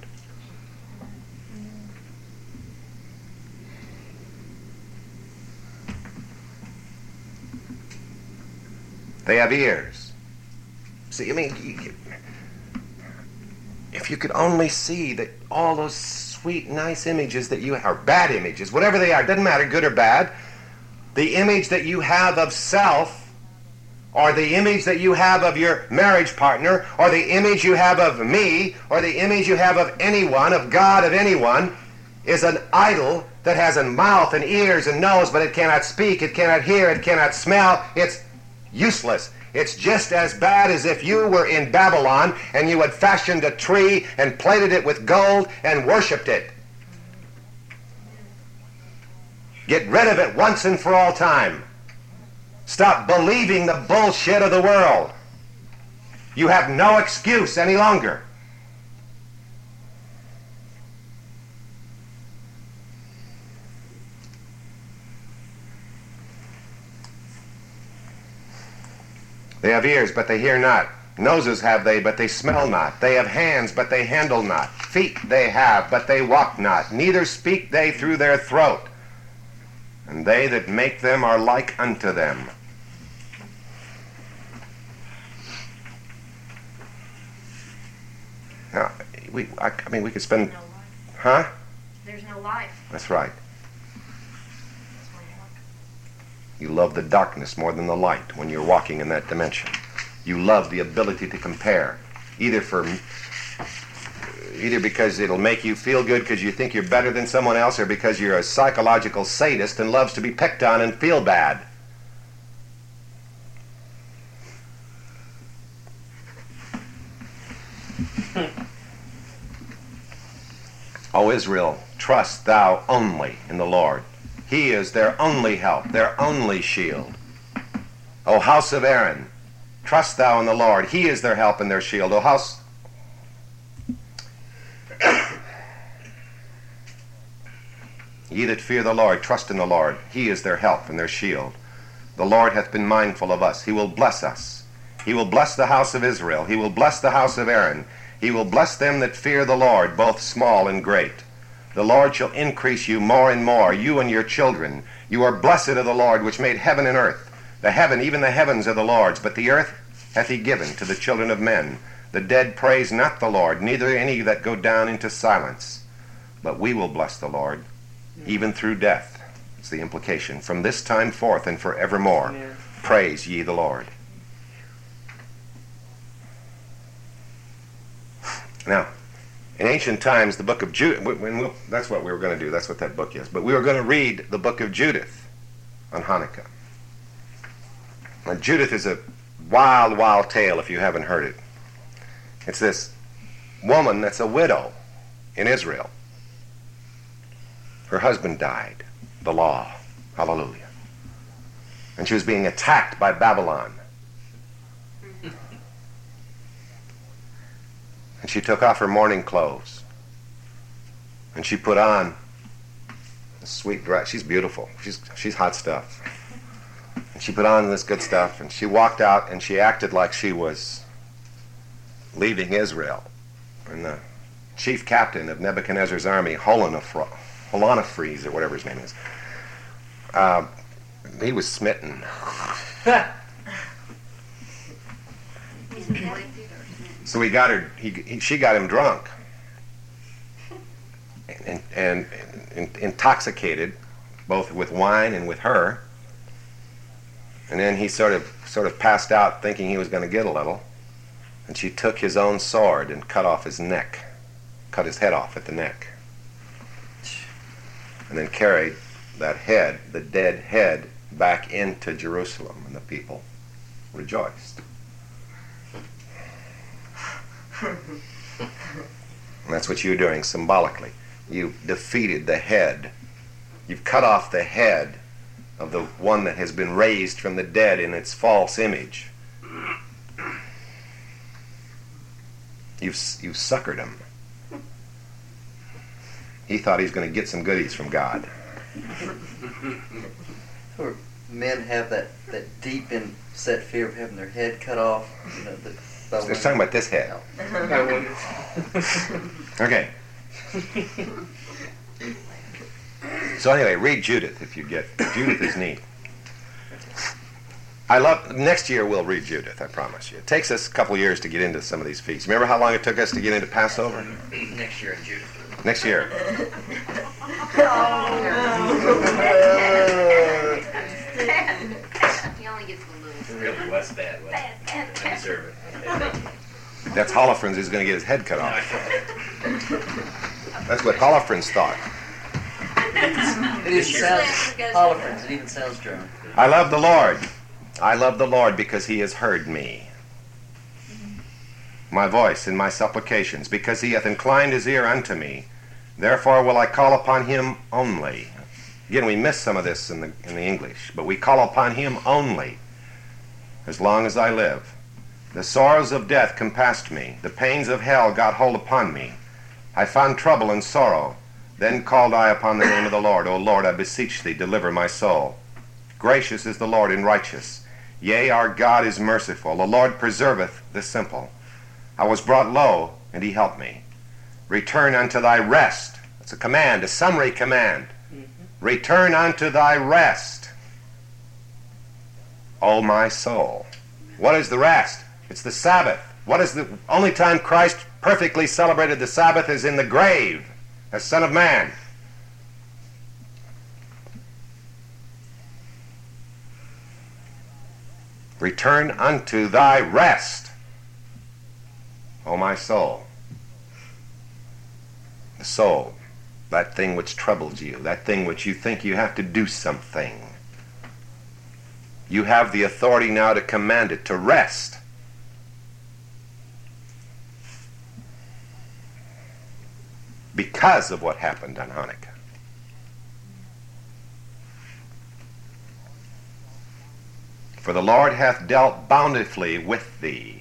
They have ears. See, I mean, if you could only see that all those sweet, nice images that you have, or bad images, whatever they are, doesn't matter, good or bad, the image that you have of self, or the image that you have of your marriage partner, or the image you have of me, or the image you have of anyone, of God, of anyone, is an idol that has a mouth and ears and nose, but it cannot speak, it cannot hear, it cannot smell. It's useless. It's just as bad as if you were in Babylon and you had fashioned a tree and plated it with gold and worshipped it. Get rid of it once and for all time. Stop believing the bullshit of the world. You have no excuse any longer. They have ears, but they hear not. Noses have they, but they smell not. They have hands, but they handle not. Feet they have, but they walk not. Neither speak they through their throat. And they that make them are like unto them. Now, I mean, we could spend... No life. Huh? There's no life. That's right. That's why you walk. You love the darkness more than the light when you're walking in that dimension. You love the ability to compare, either because it'll make you feel good because you think you're better than someone else, or because you're a psychological sadist and loves to be picked on and feel bad. O Israel, trust thou only in the Lord. He is their only help, their only shield. O house of Aaron, trust thou in the Lord. He is their help and their shield. O house... Ye that fear the Lord, trust in the Lord. He is their help and their shield. The Lord hath been mindful of us. He will bless us. He will bless the house of Israel. He will bless the house of Aaron. He will bless them that fear the Lord, both small and great. The Lord shall increase you more and more, you and your children. You are blessed of the Lord, which made heaven and earth. The heaven, even the heavens, are the Lord's, but the earth hath he given to the children of men. The dead praise not the Lord, neither any that go down into silence. But we will bless the Lord, even through death. It's the implication. From this time forth and forevermore, praise ye the Lord. Now, in ancient times, the book of Judith, that's what we were going to do. That's what that book is. But we were going to read the book of Judith on Hanukkah. Now, Judith is a wild, wild tale if you haven't heard it. It's this woman that's a widow in Israel. Her husband died, the law, hallelujah. And she was being attacked by Babylon. And she took off her mourning clothes. And she put on a sweet dress. She's beautiful. She's hot stuff. And she put on this good stuff, and she walked out, and she acted like she was leaving Israel. And the chief captain of Nebuchadnezzar's army, Holofernes, or whatever his name is, he was smitten. So he got her. She got him drunk and intoxicated, both with wine and with her. And then he sort of passed out, thinking he was going to get a little. And she took his own sword and cut off his neck, cut his head off at the neck, and then carried that head, the dead head, back into Jerusalem, and the people rejoiced. And that's what you're doing symbolically. You've defeated the head. You've cut off the head of the one that has been raised from the dead in its false image. You've suckered him. He thought he was going to get some goodies from God. Or men have that deep inset fear of having their head cut off. You know, They're talking about this head. Okay. So anyway, read Judith if you get. Judith is neat. Next year we'll read Judith, I promise you. It takes us a couple years to get into some of these feasts. Remember how long it took us to get into Passover? Next year in Judith. Next year. He only gets a little. It really was bad, wasn't it? I deserve it. Okay, thank you. That's Holofernes who's going to get his head cut off. That's what Holofernes thought. It even sounds Holofernes. It even sounds German. I love the Lord. I love the Lord because he has heard me. My voice in my supplications, because he hath inclined his ear unto me. Therefore will I call upon him only. Again, we miss some of this in the English, but we call upon him only as long as I live. The sorrows of death compassed me. The pains of hell got hold upon me. I found trouble and sorrow. Then called I upon the name of the Lord. O Lord, I beseech thee, deliver my soul. Gracious is the Lord and righteous. Yea, our God is merciful. The Lord preserveth the simple. I was brought low, and he helped me. Return unto thy rest. That's a command, a summary command. Return unto thy rest, O my soul. What is the rest? It's the Sabbath. What is the only time Christ perfectly celebrated the Sabbath is in the grave as Son of Man. Return unto thy rest, O my soul. The soul, that thing which troubles you, that thing which you think you have to do something. You have the authority now to command it to rest. Because of what happened on Hanukkah. For the Lord hath dealt bountifully with thee.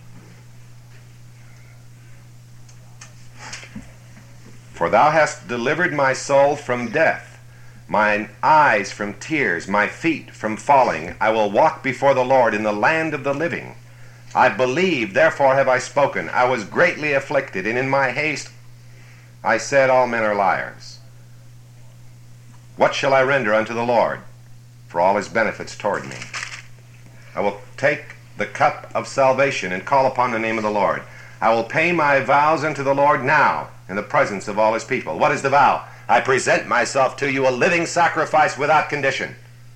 For thou hast delivered my soul from death, mine eyes from tears, my feet from falling. I will walk before the Lord in the land of the living. I believe, therefore have I spoken. I was greatly afflicted, and in my haste I said, all men are liars. What shall I render unto the Lord for all his benefits toward me? I will take the cup of salvation and call upon the name of the Lord. I will pay my vows unto the Lord now in the presence of all his people. What is the vow? I present myself to you a living sacrifice without condition.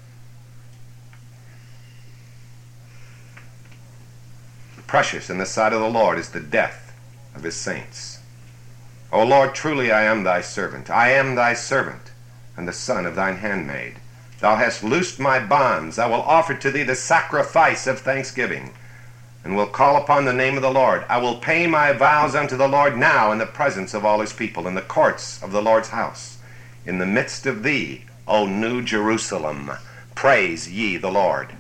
Precious in the sight of the Lord is the death of his saints. O Lord, truly I am thy servant. I am thy servant, and the son of thine handmaid. Thou hast loosed my bonds. I will offer to thee the sacrifice of thanksgiving, and will call upon the name of the Lord. I will pay my vows unto the Lord now in the presence of all his people, in the courts of the Lord's house. In the midst of thee, O New Jerusalem, praise ye the Lord.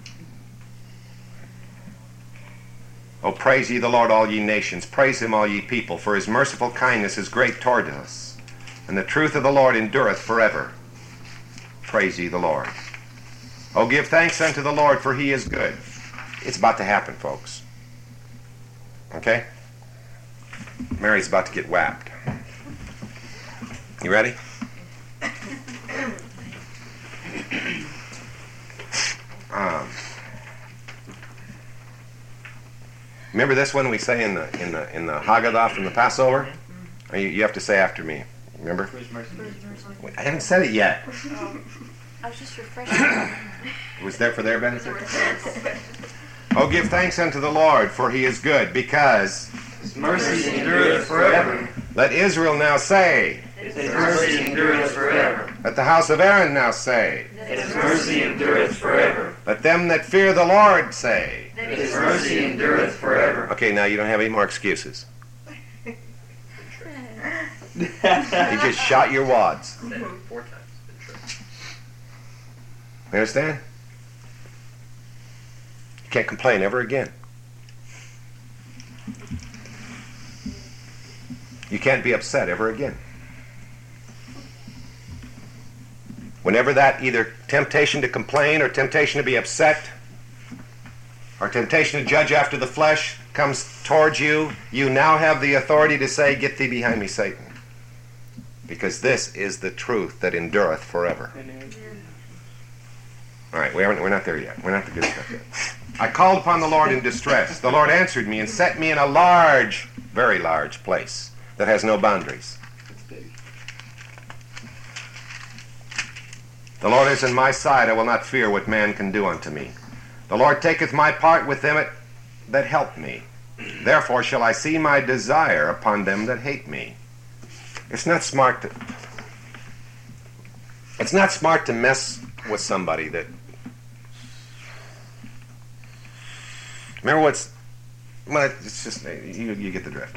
O praise ye the Lord, all ye nations. Praise him, all ye people, for his merciful kindness is great toward us, and the truth of the Lord endureth forever. Praise ye the Lord. Oh, give thanks unto the Lord, for he is good. It's about to happen, folks. Okay? Mary's about to get whapped. You ready? Remember this one we say in the Haggadah from the Passover? Or you have to say after me. Remember? I haven't said it yet. I was just refreshing. It was there for their benefit? Oh, give thanks unto the Lord, for he is good, because His mercy endureth forever. Let Israel now say. His mercy endureth forever. Let the house of Aaron now say. His mercy endureth forever. Let them that fear the Lord say. His mercy endureth forever. Okay, now you don't have any more excuses. You just shot your wads. 4 times. You understand? You can't complain ever again. You can't be upset ever again. Whenever that either temptation to complain or temptation to be upset or temptation to judge after the flesh comes towards you, you now have the authority to say, "Get thee behind me, Satan." Because this is the truth that endureth forever. All right, we're not there yet. We're not the good stuff yet. I called upon the Lord in distress. The Lord answered me and set me in a large, very large place that has no boundaries. The Lord is in my side. I will not fear what man can do unto me. The Lord taketh my part with them that help me. Therefore shall I see my desire upon them that hate me. It's not smart to mess with somebody that. Remember what's. Well, it's just you get the drift.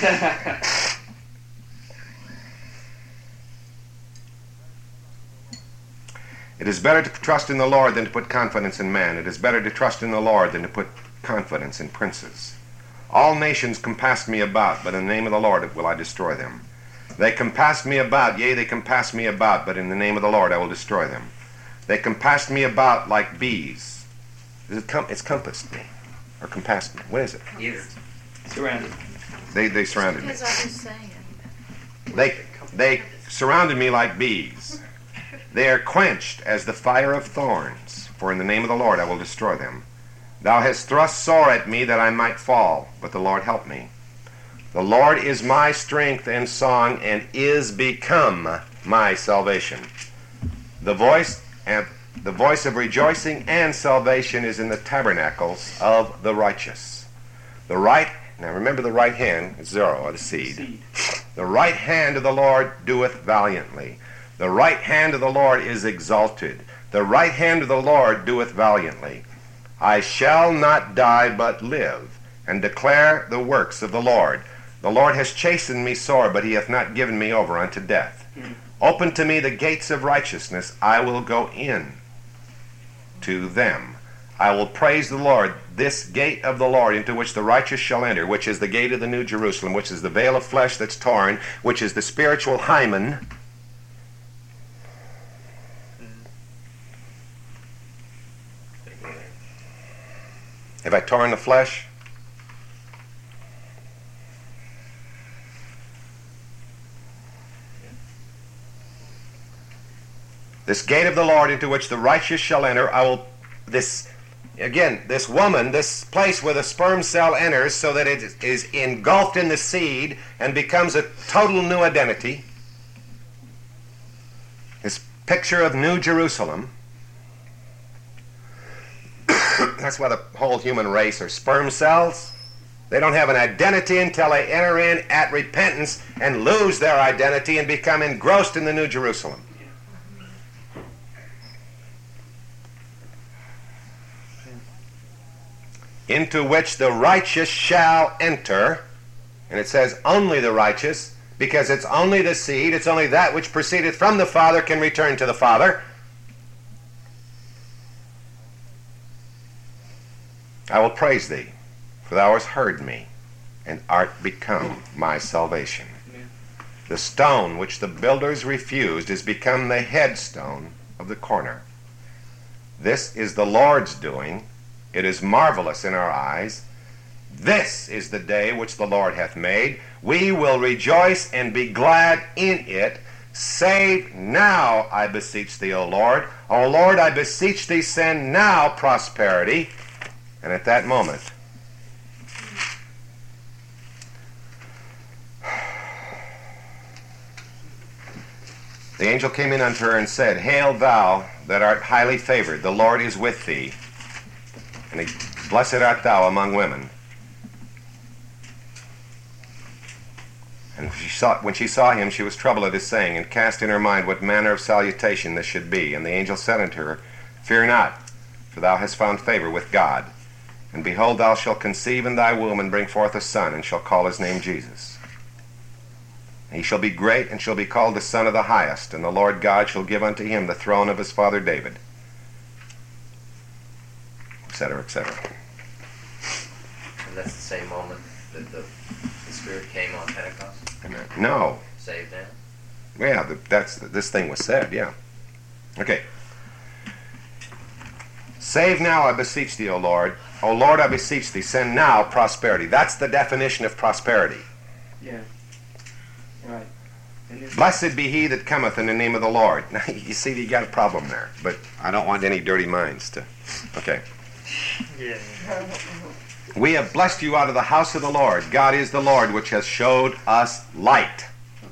It is better to trust in the Lord than to put confidence in man. It is better to trust in the Lord than to put confidence in princes. All nations compassed me about, but in the name of the Lord will I destroy them. They compassed me about, yea, they compassed me about, but in the name of the Lord I will destroy them. They compassed me about like bees. It's compassed me, or compassed me. What is it? Either. Surrounded. They surrounded me. Because I was saying. They surrounded me like bees. They are quenched as the fire of thorns, for in the name of the Lord I will destroy them. Thou hast thrust sore at me that I might fall, but the Lord help me. The Lord is my strength and song, and is become my salvation. The voice of rejoicing and salvation is in the tabernacles of the righteous. Now remember the right hand is zero, or the seed. The right hand of the Lord doeth valiantly. The right hand of the Lord is exalted. The right hand of the Lord doeth valiantly. I shall not die but live, and declare the works of the Lord. The Lord has chastened me sore, but he hath not given me over unto death. Open to me the gates of righteousness. I will go in to them. I will praise the Lord. This gate of the Lord into which the righteous shall enter, which is the gate of the New Jerusalem, which is the veil of flesh that's torn, which is the spiritual hymen. Have I torn the flesh? This gate of the Lord into which the righteous shall enter, this woman, this place where the sperm cell enters so that it is engulfed in the seed and becomes a total new identity. This picture of New Jerusalem. That's why the whole human race are sperm cells. They don't have an identity until they enter in at repentance and lose their identity and become engrossed in the New Jerusalem. into which the righteous shall enter. And it says only the righteous, because it's only the seed, it's only that which proceedeth from the Father can return to the Father. I will praise thee, for thou hast heard me, and art become my salvation. The stone which the builders refused is become the headstone of the corner. This is the Lord's doing. It is marvelous in our eyes. This is the day which the Lord hath made. We will rejoice and be glad in it. Save now, I beseech thee, O Lord. O Lord, I beseech thee, send now prosperity. And at that moment, the angel came in unto her and said, Hail thou that art highly favored, the Lord is with thee. And blessed art thou among women. And when she saw him, she was troubled at his saying, and cast in her mind what manner of salutation this should be. And the angel said unto her, Fear not, for thou hast found favor with God. And behold, thou shalt conceive in thy womb, and bring forth a son, and shall call his name Jesus. He shall be great, and shall be called the Son of the Highest, and the Lord God shall give unto him the throne of his father David, etc., etc. And that's the same moment that the Spirit came on Pentecost? No. Saved now? Yeah, this thing was said, yeah. Okay. Save now, I beseech thee, O Lord. O Lord, I beseech thee, send now prosperity. That's the definition of prosperity. Yeah. Right. Blessed be he that cometh in the name of the Lord. Now, you see, you got a problem there, but I don't want any dirty minds to... Okay. Yeah. We have blessed you out of the house of the Lord. God is the Lord, which has showed us light.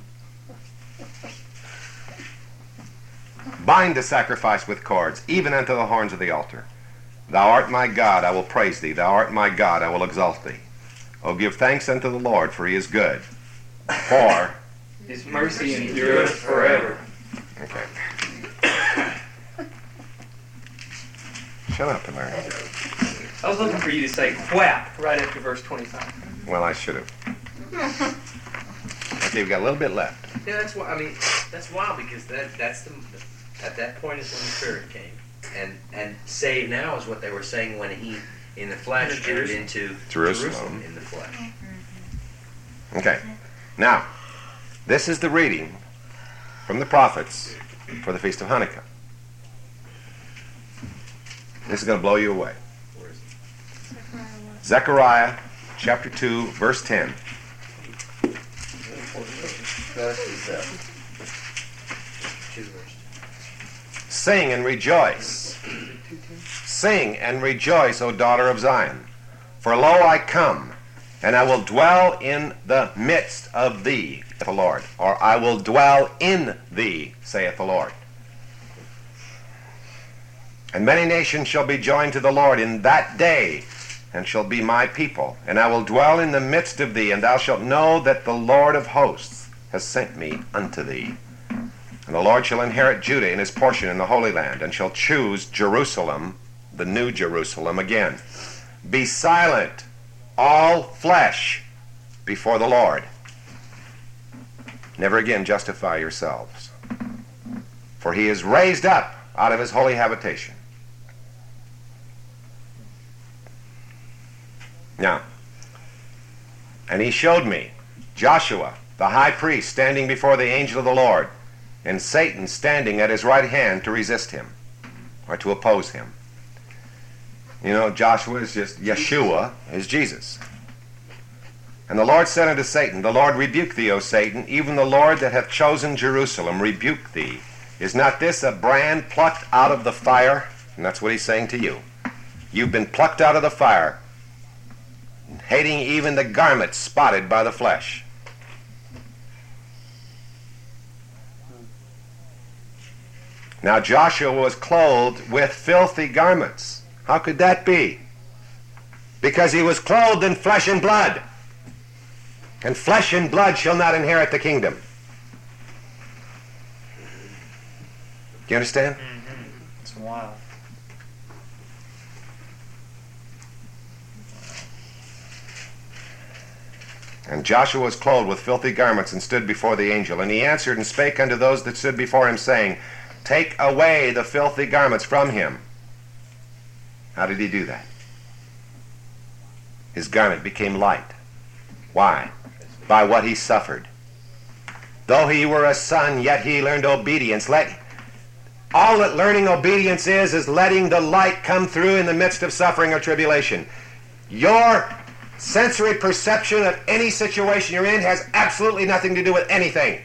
Bind the sacrifice with cords, even unto the horns of the altar. Thou art my God, I will praise thee. Thou art my God, I will exalt thee. O give thanks unto the Lord, for he is good. For his mercy endureth forever. Okay. Shut up and learn. I was looking for you to say whap right after verse 25. Well, I should have. Okay, we've got a little bit left. Yeah, that's why. I mean, that's wild because that's at that point is when the Spirit came, and save now is what they were saying when he in the flesh entered into Jerusalem in the flesh. Okay. Now, this is the reading from the prophets for the Feast of Hanukkah. This is going to blow you away. Where is it? Zechariah chapter 2, verse 10. Sing and rejoice. Sing and rejoice, O daughter of Zion. For lo, I come, and I will dwell in the midst of thee, saith the Lord. Or I will dwell in thee, saith the Lord. And many nations shall be joined to the Lord in that day, and shall be my people. And I will dwell in the midst of thee, and thou shalt know that the Lord of hosts has sent me unto thee. And the Lord shall inherit Judah in his portion in the Holy Land, and shall choose Jerusalem, the new Jerusalem, again. Be silent, all flesh, before the Lord. Never again justify yourselves. For he is raised up out of his holy habitation. Now, and he showed me Joshua, the high priest, standing before the angel of the Lord, and Satan standing at his right hand to resist him, or to oppose him. You know, Joshua is just, Yeshua is Jesus. And the Lord said unto Satan, the Lord rebuke thee, O Satan, even the Lord that hath chosen Jerusalem rebuke thee. Is not this a brand plucked out of the fire? And that's what he's saying to you. You've been plucked out of the fire, hating even the garment spotted by the flesh. Now Joshua was clothed with filthy garments. How could that be? Because he was clothed in flesh and blood. And flesh and blood shall not inherit the kingdom. Do you understand? Mm-hmm. It's wild. And Joshua was clothed with filthy garments and stood before the angel. And he answered and spake unto those that stood before him, saying, Take away the filthy garments from him. How did he do that? His garment became light. Why? By what he suffered. Though he were a son, yet he learned obedience. All that learning obedience is letting the light come through in the midst of suffering or tribulation. Your sensory perception of any situation you're in has absolutely nothing to do with anything.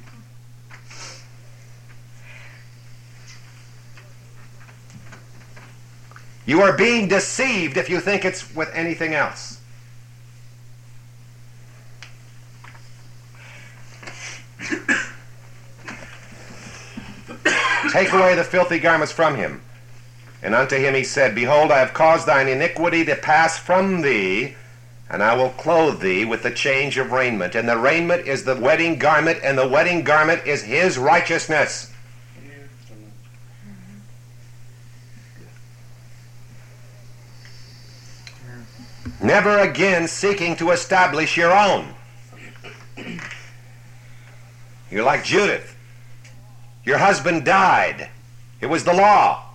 You are being deceived if you think it's with anything else. Take away the filthy garments from him. And unto him he said, Behold, I have caused thine iniquity to pass from thee, and I will clothe thee with the change of raiment. And the raiment is the wedding garment, and the wedding garment is his righteousness. Never again seeking to establish your own. You're like Judith. Your husband died. It was the law.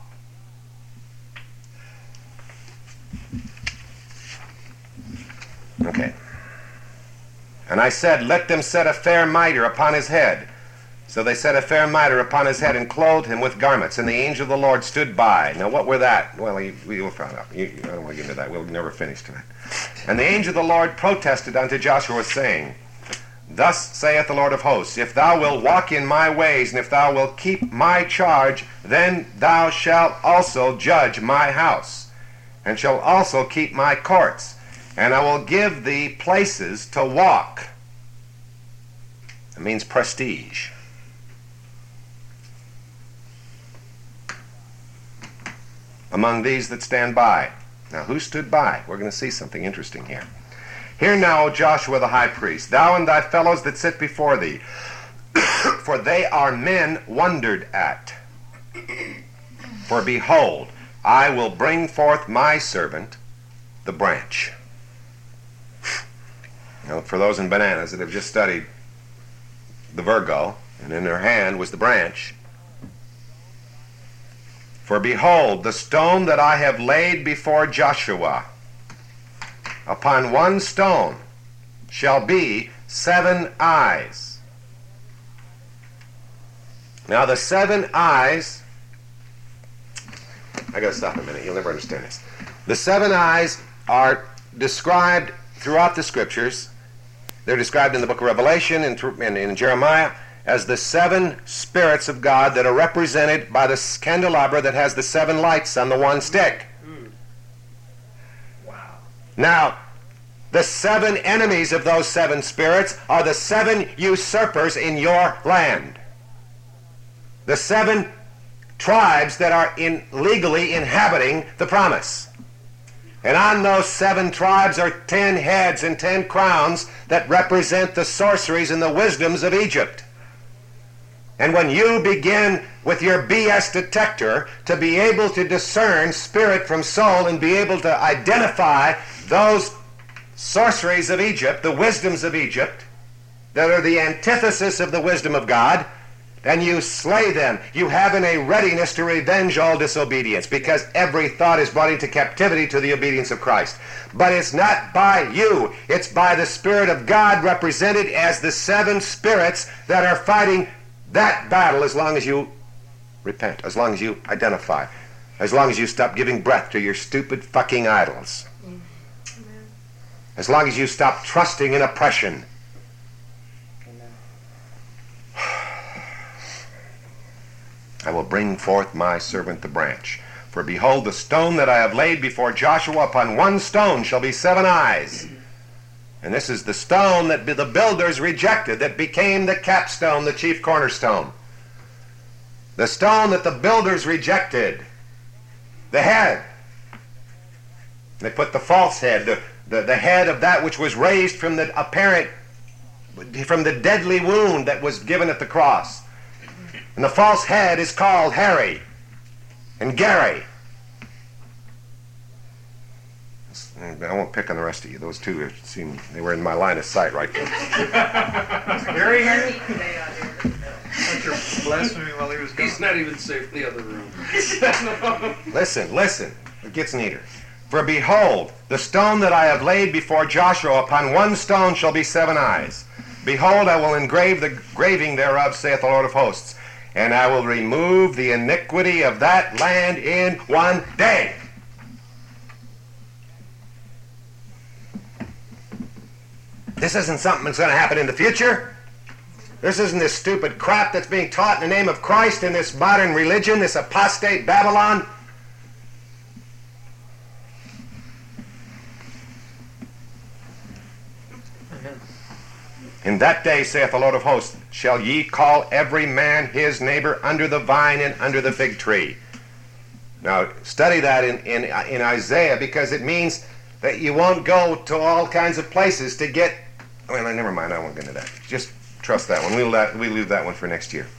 Okay. And I said, Let them set a fair mitre upon his head. So they set a fair mitre upon his head and clothed him with garments. And the angel of the Lord stood by. Now what were that? Well, we will find out. I don't want to get into that. We'll never finish tonight. And the angel of the Lord protested unto Joshua, saying, Thus saith the Lord of hosts, If thou wilt walk in my ways, and if thou wilt keep my charge, then thou shalt also judge my house, and shalt also keep my courts, and I will give thee places to walk. It means prestige. Among these that stand by. Now, who stood by? We're going to see something interesting here. Hear now, O Joshua the high priest, thou and thy fellows that sit before thee, for they are men wondered at. For behold, I will bring forth my servant, the branch. Now, for those in bananas that have just studied the Virgo, and in their hand was the branch, for behold, the stone that I have laid before Joshua, upon one stone shall be 7 eyes. Now the 7 eyes, I gotta stop a minute, you'll never understand this. The 7 eyes are described throughout the scriptures. They're described in the book of Revelation and in Jeremiah as the 7 spirits of God that are represented by the candelabra that has the 7 lights on the one stick. Wow. Now, the 7 enemies of those 7 spirits are the 7 usurpers in your land. The 7 tribes that are legally inhabiting the promise. And on those 7 tribes are 10 heads and 10 crowns that represent the sorceries and the wisdoms of Egypt. And when you begin with your BS detector to be able to discern spirit from soul and be able to identify those sorceries of Egypt, the wisdoms of Egypt, that are the antithesis of the wisdom of God, then you slay them. You have in a readiness to revenge all disobedience, because every thought is brought into captivity to the obedience of Christ. But it's not by you. It's by the Spirit of God represented as the 7 spirits that are fighting that battle, as long as you repent, as long as you identify, as long as you stop giving breath to your stupid fucking idols, as long as you stop trusting in oppression. I will bring forth my servant the branch. For behold, the stone that I have laid before Joshua, upon one stone shall be 7 eyes. And this is the stone that the builders rejected, that became the capstone, the chief cornerstone. The stone that the builders rejected, the head. They put the false head, the head of that which was raised from the deadly wound that was given at the cross. And the false head is called Harry and Gary. I won't pick on the rest of you. Those two seem they were in my line of sight right there. Gary here? Thought you were blaspheming while he was gone. He's not even safe in the other room. Listen. It gets neater. For behold, the stone that I have laid before Joshua, upon one stone shall be 7 eyes. Behold, I will engrave the graving thereof, saith the Lord of hosts, and I will remove the iniquity of that land in 1 day. This isn't something that's going to happen in the future. This isn't this stupid crap that's being taught in the name of Christ in this modern religion, this apostate Babylon. In that day, saith the Lord of hosts, shall ye call every man his neighbor under the vine and under the fig tree. Now, study that in Isaiah, because it means that you won't go to all kinds of places to get... Well, never mind, I won't get into that. Just trust that one. We'll leave that one for next year.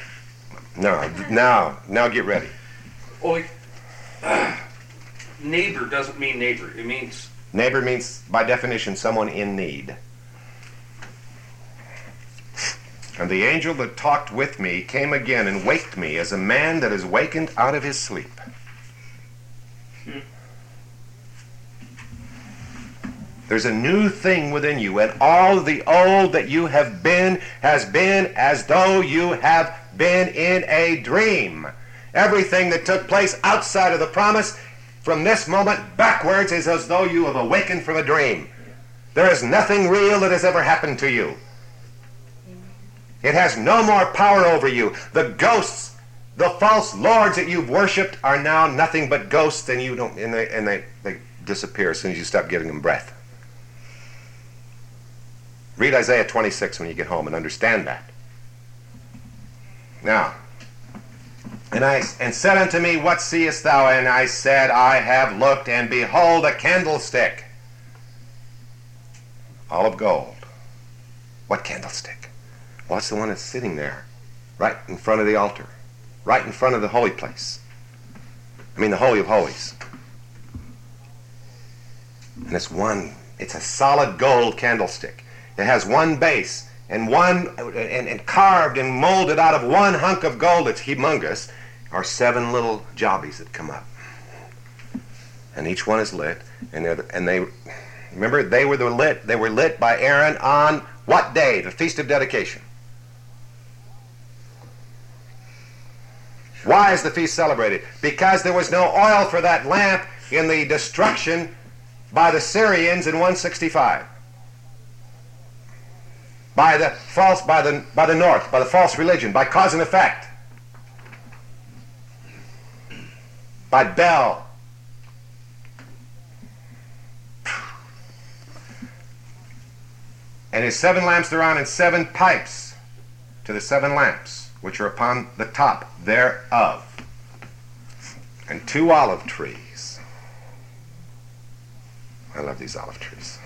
Now get ready. Well, neighbor doesn't mean neighbor. It means... Neighbor means, by definition, someone in need. And the angel that talked with me came again and waked me as a man that is wakened out of his sleep. There's a new thing within you, and all the old that you have been has been as though you have been in a dream. Everything that took place outside of the promise from this moment backwards is as though you have awakened from a dream. There is nothing real that has ever happened to you. It has no more power over you. The ghosts, the false lords that you've worshipped are now nothing but ghosts, and they disappear as soon as you stop giving them breath. Read Isaiah 26 when you get home and understand that. Now, and said unto me, what seest thou? And I said, I have looked, and behold, a candlestick, all of gold. What candlestick? Well, it's the one that's sitting there, right in front of the altar, right in front of the holy place. I mean, the Holy of Holies. And it's a solid gold candlestick. It has one base, and carved and molded out of one hunk of gold that's humongous are 7 little jobbies that come up. And each one is lit, and they remember they were lit by Aaron on what day? The Feast of Dedication. Why is the feast celebrated? Because there was no oil for that lamp in the destruction by the Syrians in 165. By the north, by the false religion, by cause and effect. By Bel. And his 7 lamps thereon, and 7 pipes to the 7 lamps, which are upon the top thereof, and 2 olive trees. I love these olive trees.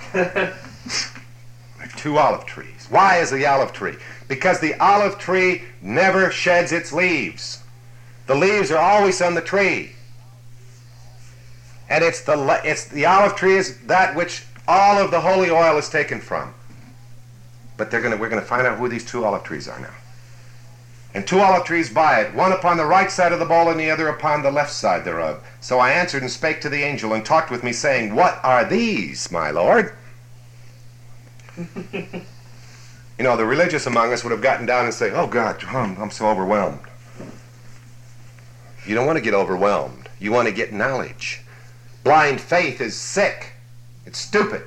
2 olive trees. Why is the olive tree? Because the olive tree never sheds its leaves. The leaves are always on the tree. And it's the olive tree is that which all of the holy oil is taken from. But we're going to find out who these 2 olive trees are now. And 2 olive trees by it, one upon the right side of the bowl and the other upon the left side thereof. So I answered and spake to the angel and talked with me, saying, what are these, my Lord? You know, the religious among us would have gotten down and say, oh God, I'm so overwhelmed. You don't want to get overwhelmed. You want to get knowledge. Blind faith is sick. It's stupid.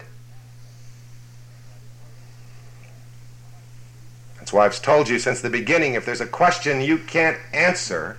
That's why I've told you since the beginning, if there's a question you can't answer,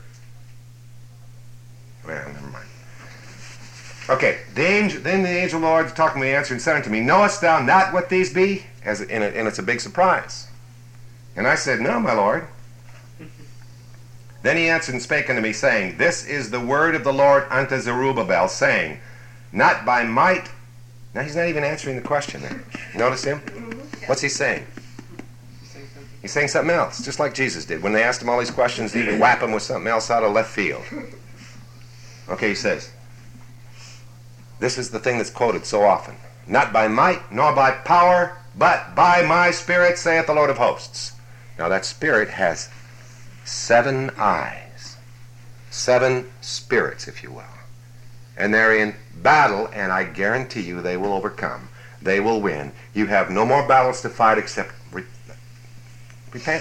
well, never mind. Okay, then the angel Lord talking to me, answered and said unto me, knowest thou not what these be? And it's a big surprise. And I said, no, my Lord. Then he answered and spake unto me, saying, this is the word of the Lord unto Zerubbabel, saying, not by might. Now he's not even answering the question there. Notice him? What's he saying? He's saying something else, just like Jesus did. When they asked him all these questions, he would whap them with something else out of left field. Okay, he says, This is the thing that's quoted so often. Not by might, nor by power, but by my Spirit, saith the Lord of hosts. Now that Spirit has 7 eyes. 7 spirits, if you will. And they're in battle, and I guarantee you they will overcome. They will win. You have no more battles to fight except repent.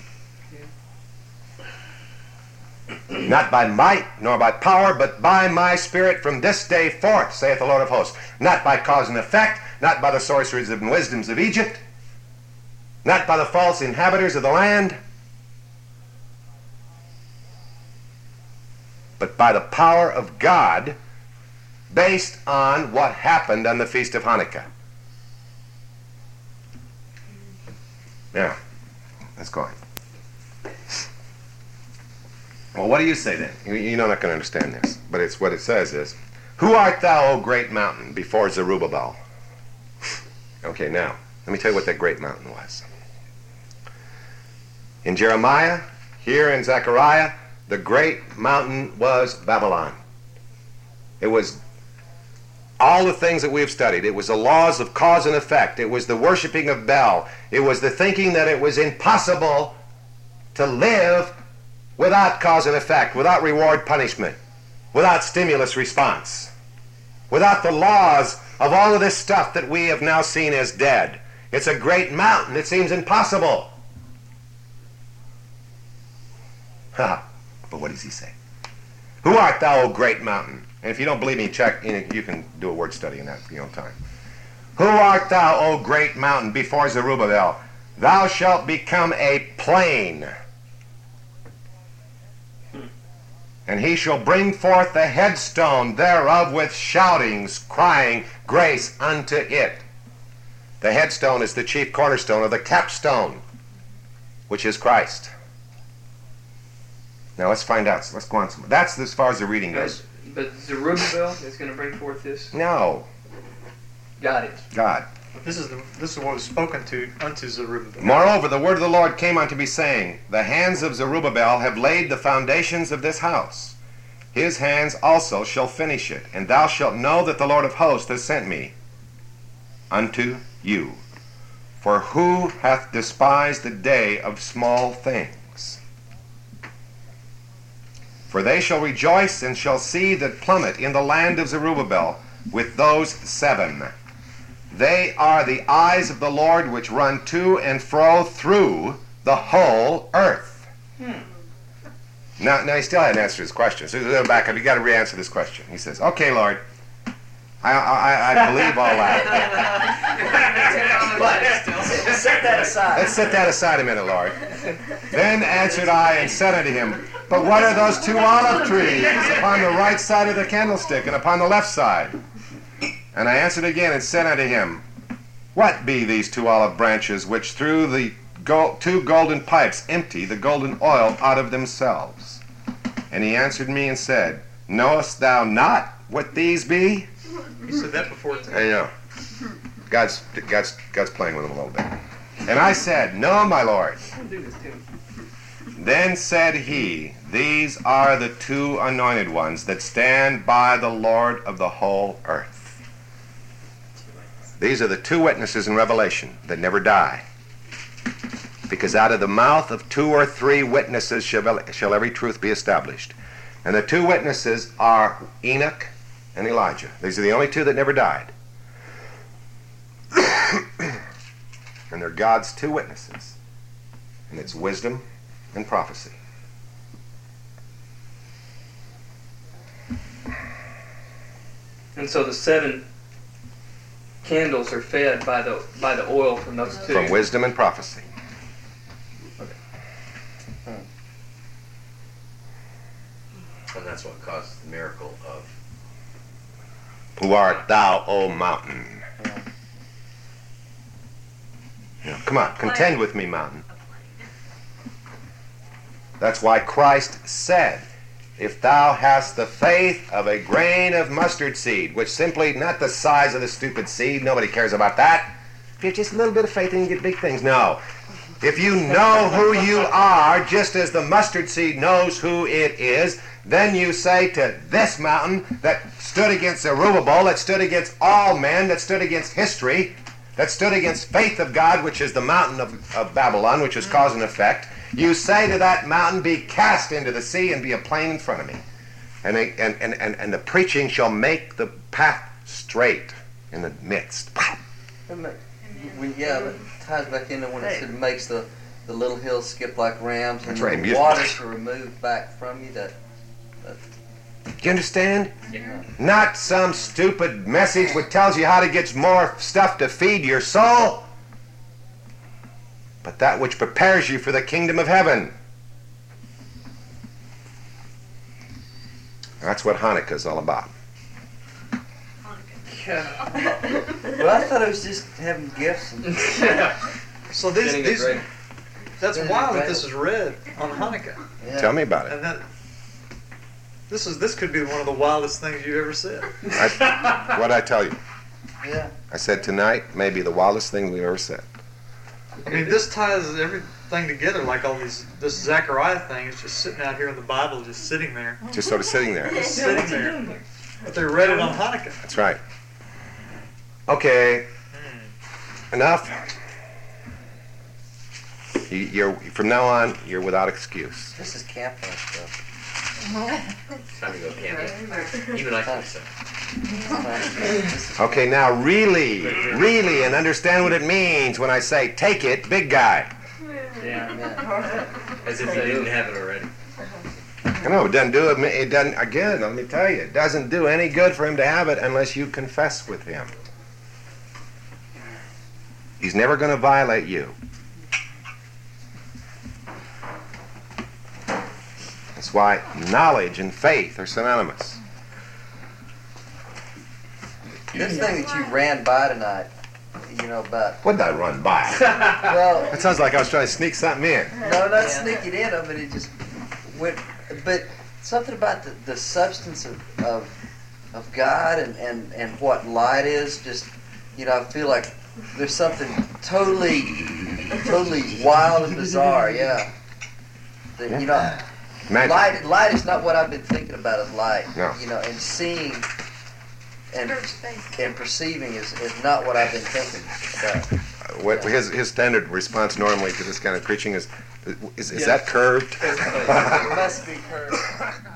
Not by might, nor by power, but by my Spirit from this day forth, saith the Lord of hosts. Not by cause and effect, not by the sorceries and wisdoms of Egypt, not by the false inhabitants of the land, but by the power of God, based on what happened on the Feast of Hanukkah. Now, let's go on. Well, what do you say then? You're not going to understand this, but it's what it says is, who art thou, O great mountain, before Zerubbabel? Okay, now, let me tell you what that great mountain was. In Jeremiah, here in Zechariah, the great mountain was Babylon. It was all the things that we have studied. It was the laws of cause and effect. It was the worshiping of Baal. It was the thinking that it was impossible to live without cause and effect, without reward punishment, without stimulus response, without the laws of all of this stuff that we have now seen as dead. It's a great mountain. It seems impossible. But what does he say? Who art thou, O great mountain? And if you don't believe me, check. You can do a word study in that for your own time. Who art thou, O great mountain, before Zerubbabel? Thou shalt become a plain. And he shall bring forth the headstone thereof with shoutings, crying, grace unto it. The headstone is the chief cornerstone, or the capstone, which is Christ. Now let's find out. Let's go on. That's as far as the reading goes. But Zerubbabel is going to bring forth this? No. Got it. God. This is what was spoken to unto Zerubbabel. Moreover, the word of the Lord came unto me, saying, the hands of Zerubbabel have laid the foundations of this house. His hands also shall finish it, and thou shalt know that the Lord of hosts has sent me unto you. For who hath despised the day of small things? For they shall rejoice and shall see the plummet in the land of Zerubbabel with those 7. They are the eyes of the Lord which run to and fro through the whole earth. Now he still hadn't answered his question. So he's back up. You got to re-answer this question. He says, "Okay, Lord, I believe all that. But set that aside. Let's set that aside a minute, Lord." Then answered I and said unto him, "But what are those 2 olive trees upon the right side of the candlestick and upon the left side?" And I answered again and said unto him, "What be these 2 olive branches which through the 2 golden pipes empty the golden oil out of themselves?" And he answered me and said, "Knowest thou not what these be?" He said that before. I know. God's playing with him a little bit. And I said, "No, my Lord." Then said he, "These are the 2 anointed ones that stand by the Lord of the whole earth." These are the 2 witnesses in Revelation that never die. Because out of the mouth of 2 or 3 witnesses shall every truth be established. And the 2 witnesses are Enoch and Elijah. These are the only 2 that never died. And they're God's 2 witnesses. And it's wisdom and prophecy. And so the 7 candles are fed by the oil from those 2. From wisdom and prophecy. And that's what caused the miracle of... Who art thou, O mountain? Now, come on, contend with me, mountain. That's why Christ said, "If thou hast the faith of a grain of mustard seed," which simply, not the size of the stupid seed, nobody cares about that. If you have just a little bit of faith, then you get big things. No. If you know who you are, just as the mustard seed knows who it is, then you say to this mountain that stood against Zerubbabel, that stood against all men, that stood against history, that stood against faith of God, which is the mountain of Babylon, which is cause and effect, you say to that mountain, be cast into the sea and be a plain in front of me. And the preaching shall make the path straight in the midst. Yeah, that ties back into when it makes the little hills skip like rams, and That's right. the waters are removed back from you. Do you understand? Yeah. Not some stupid message which tells you how to get more stuff to feed your soul, but that which prepares you for the kingdom of heaven. That's what Hanukkah is all about. Well, I thought it was just having gifts. So that's wild that this is read on Hanukkah. Yeah. Tell me about it. And this could be one of the wildest things you've ever said. What'd I tell you? Yeah. I said tonight may be the wildest thing we've ever said. I mean, this ties everything together, like this Zechariah thing is just sitting out here in the Bible, just sitting there. Just sort of sitting there. Just sitting there. But they read it on Hanukkah. That's right. Okay. Enough. You're from now on, you're without excuse. This is campfire stuff. It's time to go camping. Even I think so. Okay, now really, and understand what it means when I say take it, big guy. Yeah. As if they didn't have it already. I know, it doesn't do it. It doesn't, again, let me tell you, it doesn't do any good for him to have it unless you confess with him. He's never going to violate you. That's why knowledge and faith are synonymous. This thing that you ran by tonight, about... What did I run by? Well... That sounds like I was trying to sneak something in. No, not sneaking in, but it just went... But something about the substance of God and what light is, just, I feel like there's something totally wild and bizarre, yeah. That, light is not what I've been thinking about as light. No. And seeing and perceiving is not what I've been thinking about. His standard response normally to this kind of preaching is that curved? It must be curved.